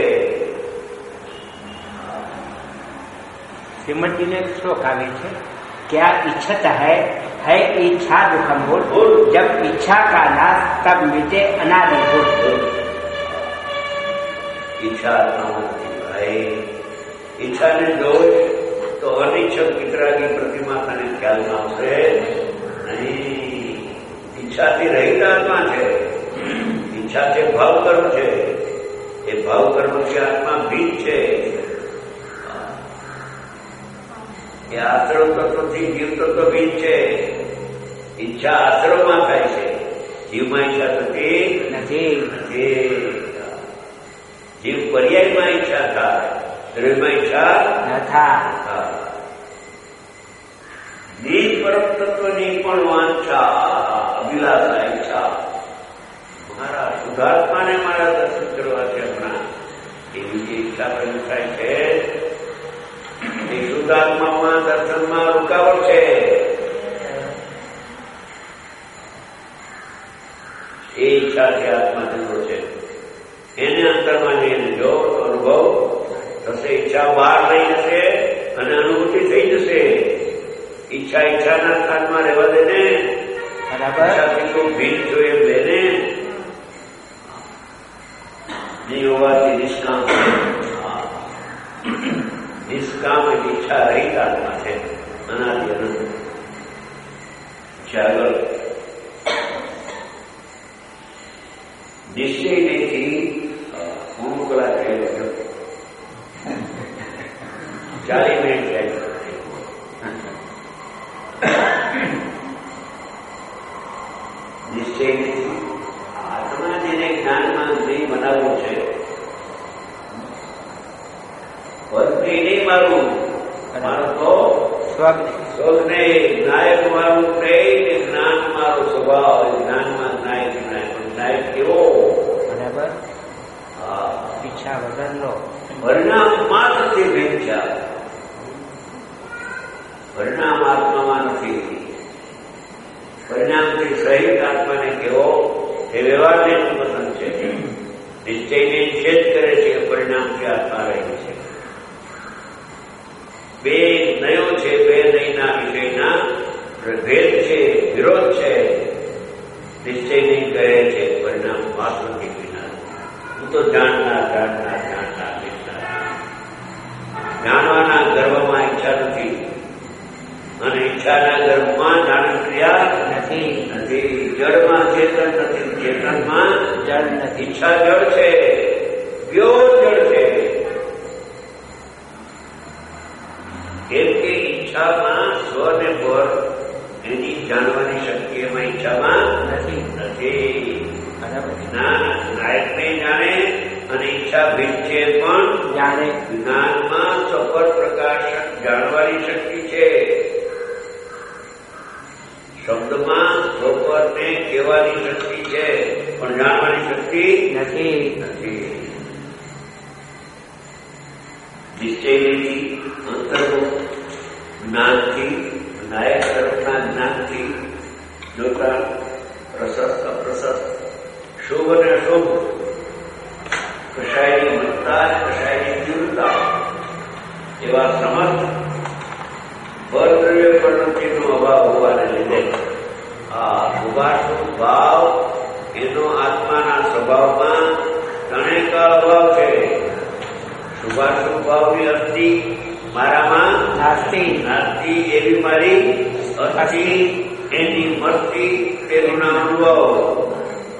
श्रीमद जी ने एक श्लोक आगे है, क्या इच्छता है है इच्छा दुखम भूल, जब इच्छा का नाश तब मिटे अनादि भूल. ઈચ્છા આત્મામાં ભાઈ ઈચ્છાને જોઈ તો અનિચ્છક વિતરાગી પ્રતિમા તને ખ્યાલમાં આવશે નહીં. ઈચ્છાથી રહિત આત્મા છે. ઈચ્છા છે ભાવ કર્મ છે. એ ભાવ કર્મથી આત્મા ભીન છે. એ આશ્રવ તત્વથી જીવ તત્વ ભીન છે. ઈચ્છા આશ્રવમાં થાય છે, જીવમાં ઈચ્છા થતી નથી. નથી. જીવ પર્યાયમાં ઈચ્છા થાય, દ્રવ્યમાં ઈચ્છા ન થાય. નિજ પરમ તત્વની પણ વાંછા, અભિલાષા, ઈચ્છા. મારા શુદ્ધાત્માને મારા દર્શન કરવા છે હમણાં, એવી જે ઈચ્છા પેલું થાય છે એ શુદ્ધાત્મામાં દર્શનમાં રૂકાવટ છે. એ ઈચ્છાથી આત્મા જન્મ છે. એને અંતરમાં જઈને જો અનુભવ થશે. ઈચ્છા બહાર રહી જશે અને અનુભૂતિ થઈ જશે. ઈચ્છા ઈચ્છાના સ્થાનમાં રહેવા દેને. ઈચ્છાથી તો ભીન છો એમ લેને. નહીં હોવાથી નિષ્કામ નિષ્કામ એટલે ઈચ્છા રહિત આત્મા છે. અનાદિ અનંત. આગળ નિશ્ચય નથી. હું કલાક થયેલો ચાલીસ મિનિટ થાય. નિશ્ચય નથી. આત્મા જેને જ્ઞાનમાં નહીં બનાવવું છે, પદથી નહીં મારું મારો તો સ્વજ્ઞ નાયક મારું પ્રેમ, જ્ઞાન મારો સ્વભાવ. જ્ઞાનમાં નાયક નાયક નાયક કેવો? બરાબર. ઈચ્છા વગરનો પરિણામ માત્રથી ભેદ છે. પરિણામ આત્મામાં નથી. પરિણામથી સહિત આત્માને કેવો? એ વ્યવહારને પસંદ છે. નિશ્ચયને છેદ કરે છે. પરિણામથી આત્મા રહે છે. બે નયો છે. બે નયના વિષયના ભેદ છે, વિરોધ છે. નિશ્ચય નહીં કહે છે પરિણામ માત્રથી વિના. હું તો જાણનાર જાણનાર જાણનાર જાણવાના ગર્ભમાં ઈચ્છા નથી અને ઈચ્છાના ગર્ભમાં જાણ ક્રિયા નથી. નથી. જળમાં ચેતન નથી. ચેતનમાં જળ નથી. ઈચ્છા જળ છે, પ્યોર જળ છે. કેમ કે ઈચ્છામાં સ્વને પર એની જાણવાની શક્તિ એમાં ઈચ્છામાં નથી. નથી. બરાબર. નાયકને જાણે અને ઈચ્છા ભીન છે પણ જાણે. જ્ઞાનમાં સફળ પ્રકાશ જાણવાની શક્તિ છે. શબ્દમાં સ્વપરને કહેવાની શક્તિ છે પણ જાણવાની શક્તિ નથી. નથી. નિશ્ચયની અંતર્ગત જ્ઞાનથી, નાયક તરફના જ્ઞાનથી જોતા પ્રશસ્ત અપ્રશસ્ત, શુભ અને અશુભ, કશાયની મતતા કશાયની તીવ્રતા એવા સમસ્ત પરદ્રવ્ય પ્રવૃત્તિનો અભાવ હોવાને લીધે આ ઉભાસુક ભાવ એનો આત્માના સ્વભાવમાં ત્રણેયકાળ અભાવ છે. શુભાશુભ ભાવની અસ્થિ મારામાં નાસ્તિ. નાસ્તિ એવી મારી અસ્થિ, એની મસ્તી, તેનું નામ અનુભવ.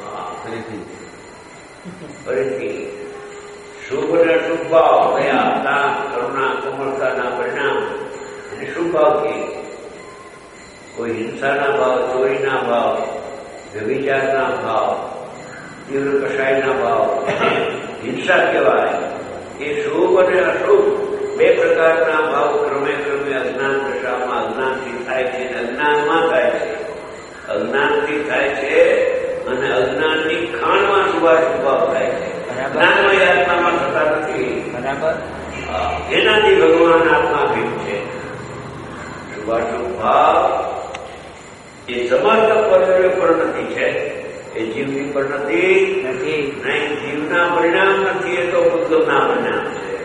ફરીથી શુભ અને શુભ ભાવ કયા? દાન, કરુણા, કોમળતાના પરિણામ એને શુભ ભાવ કહે. કોઈ હિંસાના ભાવ, ચોરીના ભાવ, વ્યભિચારના ભાવ, તીવ્ર કષાયના ભાવ, હિંસા કહેવાય. એ શુભ અને અશુભ બે પ્રકારના ભાવ ક્રમે ક્રમે અજ્ઞાન દશામાં અજ્ઞાનથી થાય છે અને અજ્ઞાનમાં થાય છે. અજ્ઞાનથી થાય છે અને અજ્ઞાનની ખાણમાં શુભાશુભ ભાવ થાય છે. જ્ઞાનમાં એ આત્મામાં થતા નથી. બરાબર. એનાથી ભગવાન આત્મા ભીમ છે. શુભાશુભ ભાવ એ સમસ્ત પરત્વે પરિણતિ છે. એ જીવની પરિણતિ નથી. નહીં, જીવના પરિણામ નથી. એ તો બુદ્ધના પરિણામ છે.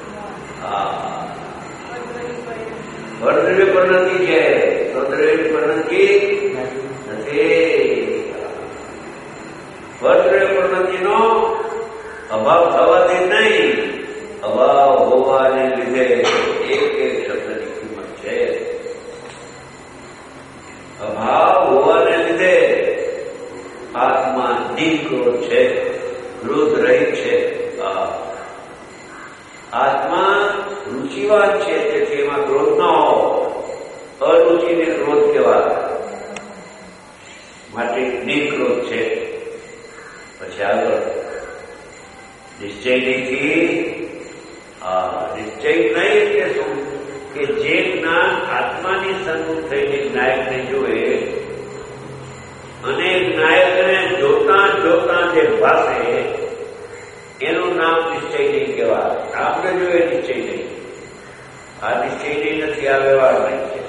પરદ્રવ્ય પરિણતિ છે, સદ્રવ્ય પરિણતિ નથી. પરદ્રવ્ય પરિણતિનો અભાવ થવાથી નહીં, અભાવ હોવાને લીધે એક એક શબ્દની કિંમત છે. અભાવ હોવાને લીધે આત્મા નિક્રોધ છે, ક્રોધ રહિત છે. આત્મા રુચિવાન છે, તેથી એમાં ક્રોધ ન હો. અરુચિને ક્રોધ કહેવાય, માટે નિક્રોધ છે. પછી આગળ નિશ્ચયથી નિશ્ચય નહીં એટલે શું કે જે જ્ઞાન આત્માની સન્મુખ થઈને જ્ઞાયકને જોવે અને જ્ઞાયકને જોતા જોતા જે ભાષે એનું નામ નિશ્ચય નહીં કહેવાય. આપણે જોઈએ નિશ્ચય નહીં. આ નિશ્ચય નહીં નથી, આ વ્યવહાર નહીં છે.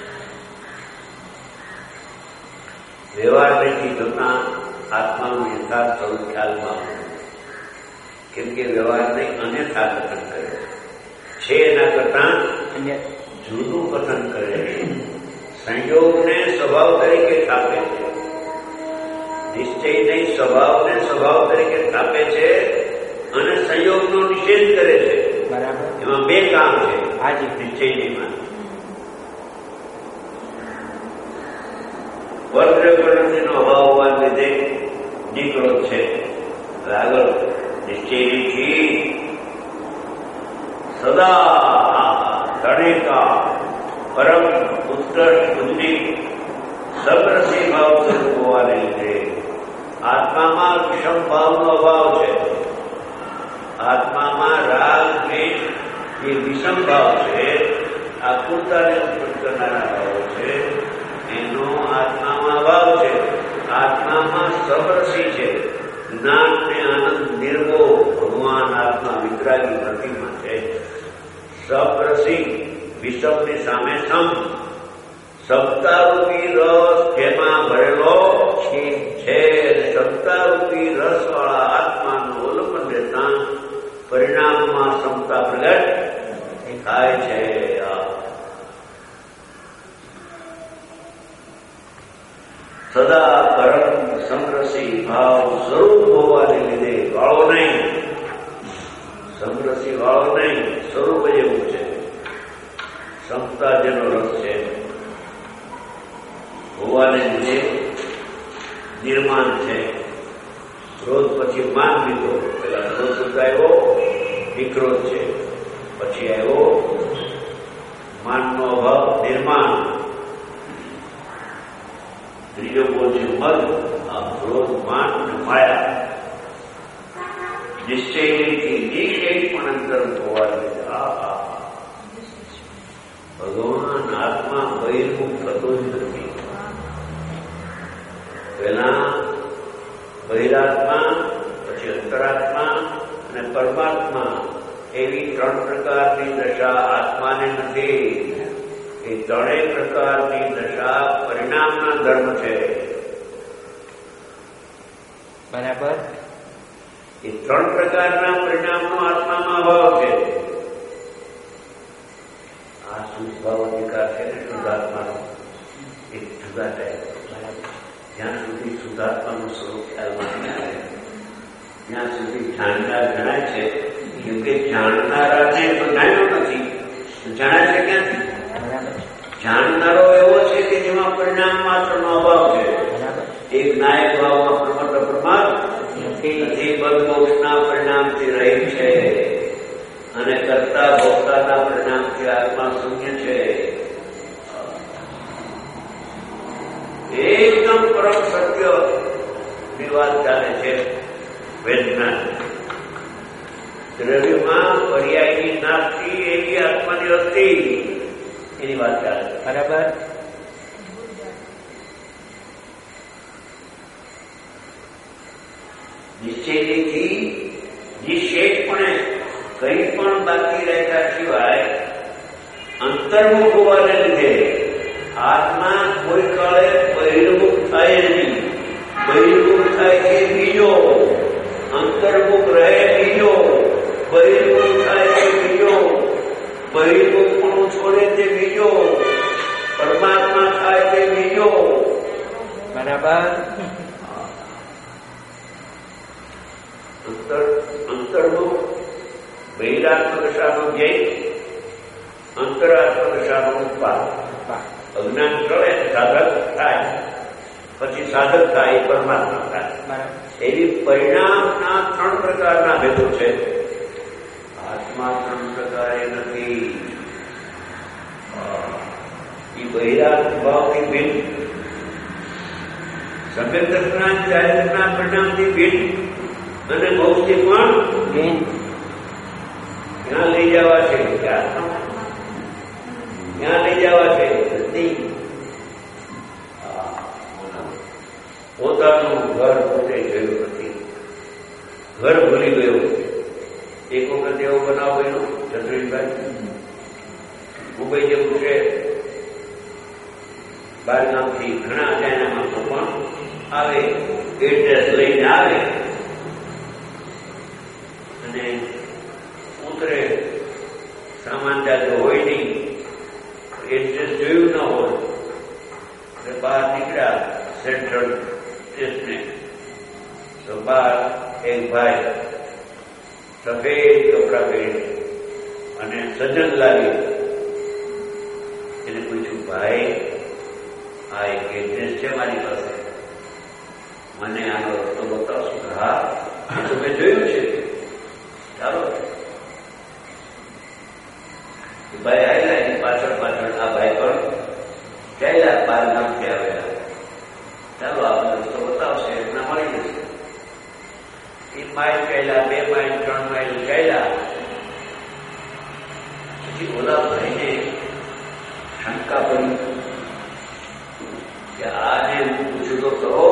વ્યવહાર નહીં જોતા આત્માનું યથાર્થ થવું ખ્યાલમાં, કેમ કે વ્યવહાર નહીં અન્યથા કથન કરે છે, એના કરતા જુદું કથન કરે છે. સંયોગને સ્વભાવ તરીકે સ્થાપે છે. નિશ્ચય નહીં સ્વભાવને સ્વભાવ તરીકે સ્થાપે છે અને સંયોગનો નિષેધ કરે છે. બરાબર. એમાં બે કામ છે. હાજી. નિશ્ચય નહીંમાં વર્ગ પ્રવૃત્તિનો અભાવ હોવાને લીધે નિક્રોધ છે. આગળ નિશ્ચયથી સદા ધણેકા પરમ ઉત્કૃષ્ટ બુદ્ધિ સબરસી ભાવ સ્વરૂપ હોવાને લીધે આત્મામાં વિષમ ભાવનો અભાવ છે. આત્મામાં રાગ દ્વેષ એ વિષમ ભાવ છે. આકુરતાને ઉત્પન્ન કરનારા ભાવો છે. એનો આત્મામાં ભાવ છે. આત્મામાં સબરસી છે. જ્ઞાન ને આનંદ નિર્ભો ભગવાન આત્મા વિતરાગી પ્રતિમા છે. સબરસી વિષમની સામે સમ. સપ્તારૂપી રસ જેમાં ભરેલો છે. સપ્તારૂપી રસ વાળા આત્માનું અવલંબન રહેતા પરિણામમાં સમતા પ્રગટ થાય છે. સદા પરમ સમરસી ભાવ સ્વરૂપ હોવાને લીધે વાળો નહીં, સમરસી વાળો નહીં, સ્વરૂપ એવું છે. સમતા જેનો રસ છે હોવાને લીધે નિર્માણ છે. ક્રોધ પછી માન લીધો. પેલા ક્રોધ આવ્યો, વિક્રોધ છે. પછી આવ્યો માનનો અભાવ, નિર્માણ. ત્રીજો બોલ છે મદ. આ ક્રોધ, માન અને માયા નિશ્ચયથી નિશ્ચય પણ અંતર હોવાને લીધે આ ભગવાન આત્મા બહિર્મુખ થતો જ નથી. પહેલા બહિરાત્મા, પછી અંતરાત્મા અને પરમાત્મા એવી ત્રણ પ્રકારની દશા આત્માને નથી. એ ત્રણેય પ્રકારની દશા પરિણામના ધર્મ છે. બરાબર. એ ત્રણ પ્રકારના પરિણામનો આત્મામાં અભાવ છે. આ શુદ્ધભાવ અધિકાર છે ને શુદ્ધાત્માનો, એ જુદા થાય. જ્યાં સુધી શુદ્ધાત્માનું સ્વરૂપ ખ્યાલમાં નહીં આવે ત્યાં સુધી જાણનાર જણાય છે. કેમ કે જાણનારાને તો જાણ્યો નથી, જણાય છે ક્યાંથી? જાણનારો એવો છે કે જેમાં પરિણામ માત્રનો અભાવ છે. એક નાયક ભાવમાં પ્રમત પ્રમાદ નથી, બદમોક્ષના પરિણામથી રહિત છે અને કરતા ભોગતાના પરિણામથી આત્મા શૂન્ય છે. એકદમ પરમ સત્ય વેદના દ્રવ્યમાં પર્યાયની નાસ્તી એવી આત્માની હતી એની વાત ચાલે. બરાબર. નિશ્ચયથી નિશ્ચયપણે કંઈ પણ બાકી રહેતા સિવાય અંતર્મુખ હોવાને લીધે આત્મા કોઈ કાળે બહિર્મુખ થાય નહીં. બહિર્મુખ થાય છે બીજો, અંતર્મુખ રહે બીજો, બહિર્મુખ થાય છે બીજો, બહિર્મુખ પણ છોડે તે બીજો, પરમાત્મા થાય તે બીજો. બરાબર. અંતર્મુખ બહિરાત્મ દશાનો ધ્યેય, અંતરાત્મ દશાનો ઉપાય. અજ્ઞાન ટળે સાધક થાય, પછી સાધક થાય એ પરમાત્મા થાય. એવી પરિણામના ત્રણ પ્રકારના ભેદો છે. આત્મા ત્રણ પ્રકારે નથી. એ બહિરાત્મ ભાવથી ભિન્ન, સમ્યક દર્શના જાહેરના પરિણામથી ભિન્ન અને ભૌતિક પણ ભિન્ન. ક્યાં લઈ જવા છે? ક્યાં લઈ જવા છે? પોતાનું ઘર પોતે ગયું નથી, ઘર ભૂલી ગયું. એક વખત એવો બનાવ બન્યો ચતુરીભાઈ, મુંબઈ જેવું છે, બાર ગામથી ઘણા અજાણ્યા માણસો પણ આવે, એડ્રેસ લઈને આવે અને ઉતરે. સામાન જાજો હોય નહીં, એડ્રેસ જોયું ન હોય એટલે બહાર નીકળ્યા સેન્ટ્રલ સ્ટેશને. તો બહાર એક ભાઈ સફેદ કપડા પહેરી અને સજ્જન લાવી એને પૂછ્યું, ભાઈ આ એક એડ્રેસ છે મારી પાસે, મને આનો રસ્તો બતાવશો? હા, એ તો મેં જોયું છે, ચાલો. ભાઈ આવેલા, એની પાછળ પાછળ આ ભાઈ પણ ચાલ્યા, બાર ગામથી આવેલા. ચાલો આપણે રસ્તો બતાવશે, એમના મળી જશે. એક માઇલ ચાલ્યા, બે માઇલ, ત્રણ માઇલ ચાલ્યા. પછી ઓલા ભાઈને શંકા પડી કે આને હું પૂછું તો કહો,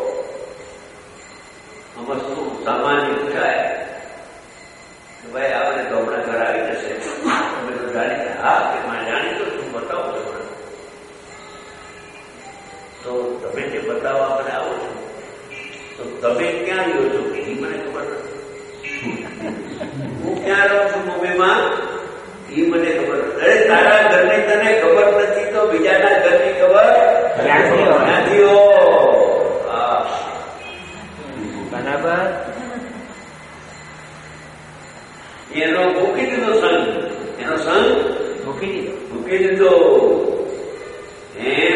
આમાં શું સામાન્ય થાય? ભાઈ આપણે તો હમણાં ઘર આવી જશે, તમે તો જાણી. હા, કે મારે જાણી તો શું બતાવો તમને, તો તમે જે બતાવવા મને આવો છો તો તમે ક્યાં રહ્યો છો એ મને ખબર નથી. હું ક્યાં રહું છું મુંબઈમાં એ મને ખબર નથી. અરે તારા ઘરની તને ખબર નથી તો બીજાના ઘરની ખબર ક્યાંથી હો? બરાબર. એનો મૂકી દીધો સંગ, એનો સંગ મૂકી દીધો મૂકી દીધો. એમ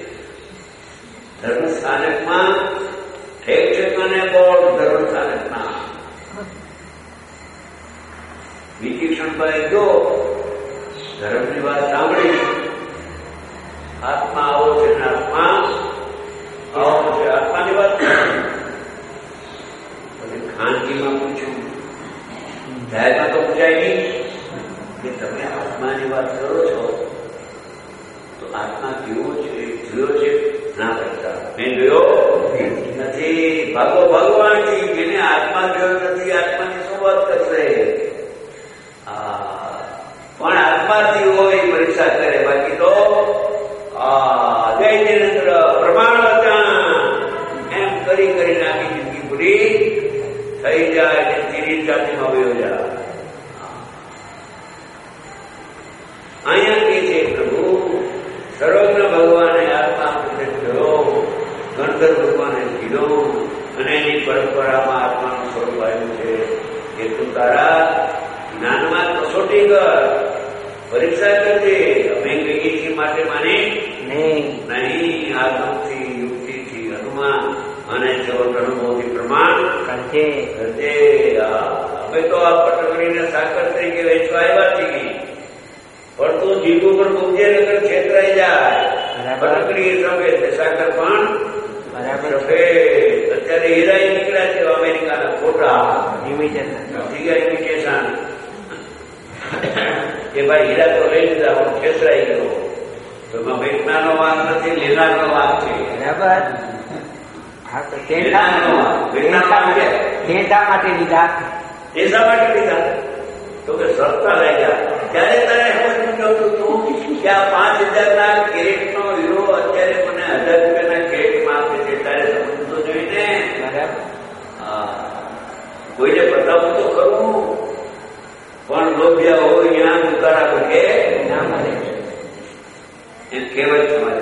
ધર્મસ્થાનકમાં ઠેક ઠેકાને બોર્ડ ધર્મસ્થાનકમાં બીજી ક્ષણભાઈ જો ધર્મની વાત સાંભળી, આત્મા આવો છે ને આત્મા આવો છે, આત્માની વાત પછી ખાનગીમાં પૂછ્યું, જાહેરમાં તો પૂછાય નહીં કે તમે આત્માની વાત કરો છો તો આત્મા કેવો છે, જોયો છે? ના કરતા મેં જોયો નથી. ભાગો ભગવાનથી, જેને આત્મા જોયો નથી આત્માની શું વાત કરશે? પણ આત્માથી હોય પરીક્ષા કરે, બાકી તો જય જિનેન્દ્ર પ્રમાણ એમ કરી કરીને આખી જિંદગી પૂરી થઈ જાય ને ચીરી જાતિમાં વયો જાય. અહીંયા કે છે પ્રભુ સર્વજ્ઞ ભગવાને આત્મા પ્રત્યે થયો, ગણધર ભગવાને કીધો અને એની પરંપરામાં આત્માનું સ્વરૂપ આવ્યું છે. એ તું તારા જ્ઞાનમાં કસોટી કર, પરીક્ષા કરજે. અમે કહીએ છીએ માટે માની નહીં નહીં, આગમથી, યુક્તિથી, અનુમાન અને ચવટ અનુભવથી પ્રમાણ કરજે કરજે. અમે તો આ પટકડીને સાકર તરીકે વેચવા આવ્યા છીએ, પણ તું જીભ ઉપર મૂકજે નકર છેતરાઈ જાય. પટકડી સફેદ, સાકર પણ બરાબર. સફેદ. અત્યારે અત્યારે હીરા નીકળ્યા છે અમેરિકાના ખોટા ઇમિટેશન ઇમિટેશન કે ભાઈ હીરા તો લઈ લીધા પણ ખેસરાઈ ગયો તો એમાં વેચનારનો વાંક નથી, લેનારનો વાંક છે. બરાબર. હા તો તે વેચનારનો વાંક વેચનાર માટે શા માટે લીધા? તે શા માટે લીધા? તો કે સસ્તા લાગ્યા. ત્યારે તારે સમજવું નહોતું તું કે આ પાંચ હજારના કેરેટનો હીરો અત્યારે મને હજાર રૂપિયાના કેરેટમાં આપે છે. તારે સમજવું તો જોઈને. બરાબર. હા, કોઈને બતાવવું તો ખરું, પણ લોભિયા હોય ત્યાં ઉતારા બગે ના મળે એમ કહેવાય તમારે.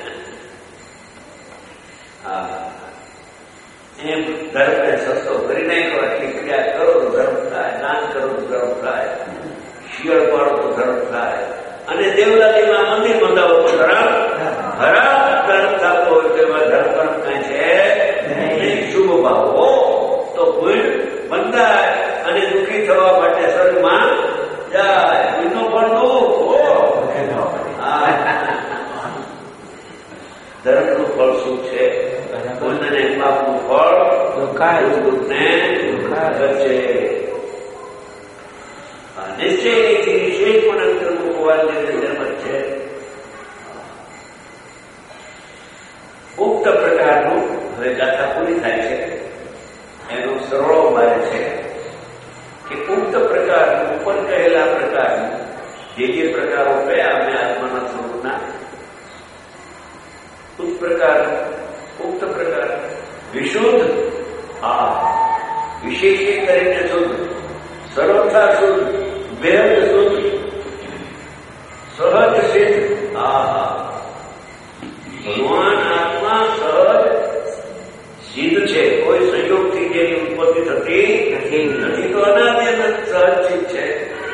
હા, એમ ધર્મને સસ્તો કરી નાખ્યો. આટલી ક્રિયા કરો તો ધર્મ થાય, દાન કરો તો ધર્મ થાય, શિયળ પાડો તો ધર્મ થાય, અને દેવલાલીમાં મંદિર બંધાવો તો ધર્મ ખરાબ ધર્મ થતો હોય તેમાં ધર્મ પણ કાંઈ છે નહીં. શુભ ભાવો તો પુણ્ય બંધાય અને દુઃખી થવા માટે સ્વર્ગમાં જાય. પુણ્યનો પણ ધર્મનું ફળ શું છે? પુણ્યને પાપનું ફળ દુઃખને છે. નિશ્ચય વિશેષ પણ અંતરનું હોવાની ધર્મ છે. ઉક્ત પ્રકારનું હવે ગાથા પૂરી થાય છે. એનો સરળો મારે છે કે ઉક્ત પ્રકારનું ઉપર કહેલા પ્રકારનું જે જે પ્રકારો કયા અમે આત્માના સ્વરૂપના ઉચ્ચ પ્રકાર ઉક્ત પ્રકાર વિશુદ્ધ, હા વિશેષી કરીને શુદ્ધ, સરળતા શુદ્ધ, ભેદ શુદ્ધ, સહજ સિદ્ધ. હા હા, ભગવાન આત્મા સહજ સિદ્ધ છે. કોઈ સંયોગથી જેની ઉત્પત્તિ થતી નથી, તો અનાદ્ય સહજ સિદ્ધ છે.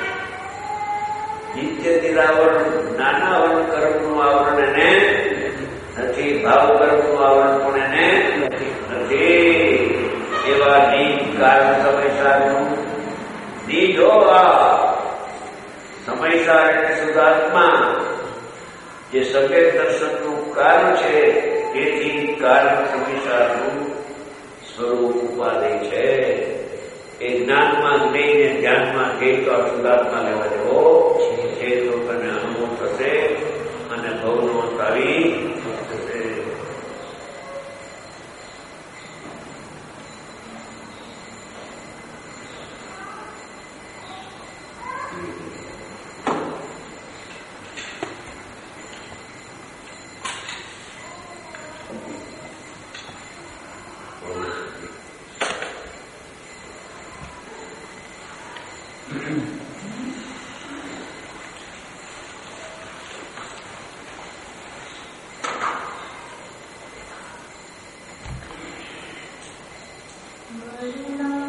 નિત્ય નિરાવરણ નાના વર્ણ કર્મનું આવરણ એને નથી, ભાવ કર્મનું આવરણ પણ એને નથી. એવા નિજ કારણ સમયસારનું નિજ હોવા સમયસાર એટલે શુદ્ધાત્મા જે સગેત દર્શનનું કારણ છે, તેથી કારણ સમયસારનું સ્વરૂપ ઉપાધિ છે. એ જ્ઞાનમાં જ્ઞેયને ધ્યાનમાં જે તો આ શુદ્ધાત્મા લેવા જેવો છે. તો તને અનુભવ થશે અને ભવનો તારી થશે. Thank you.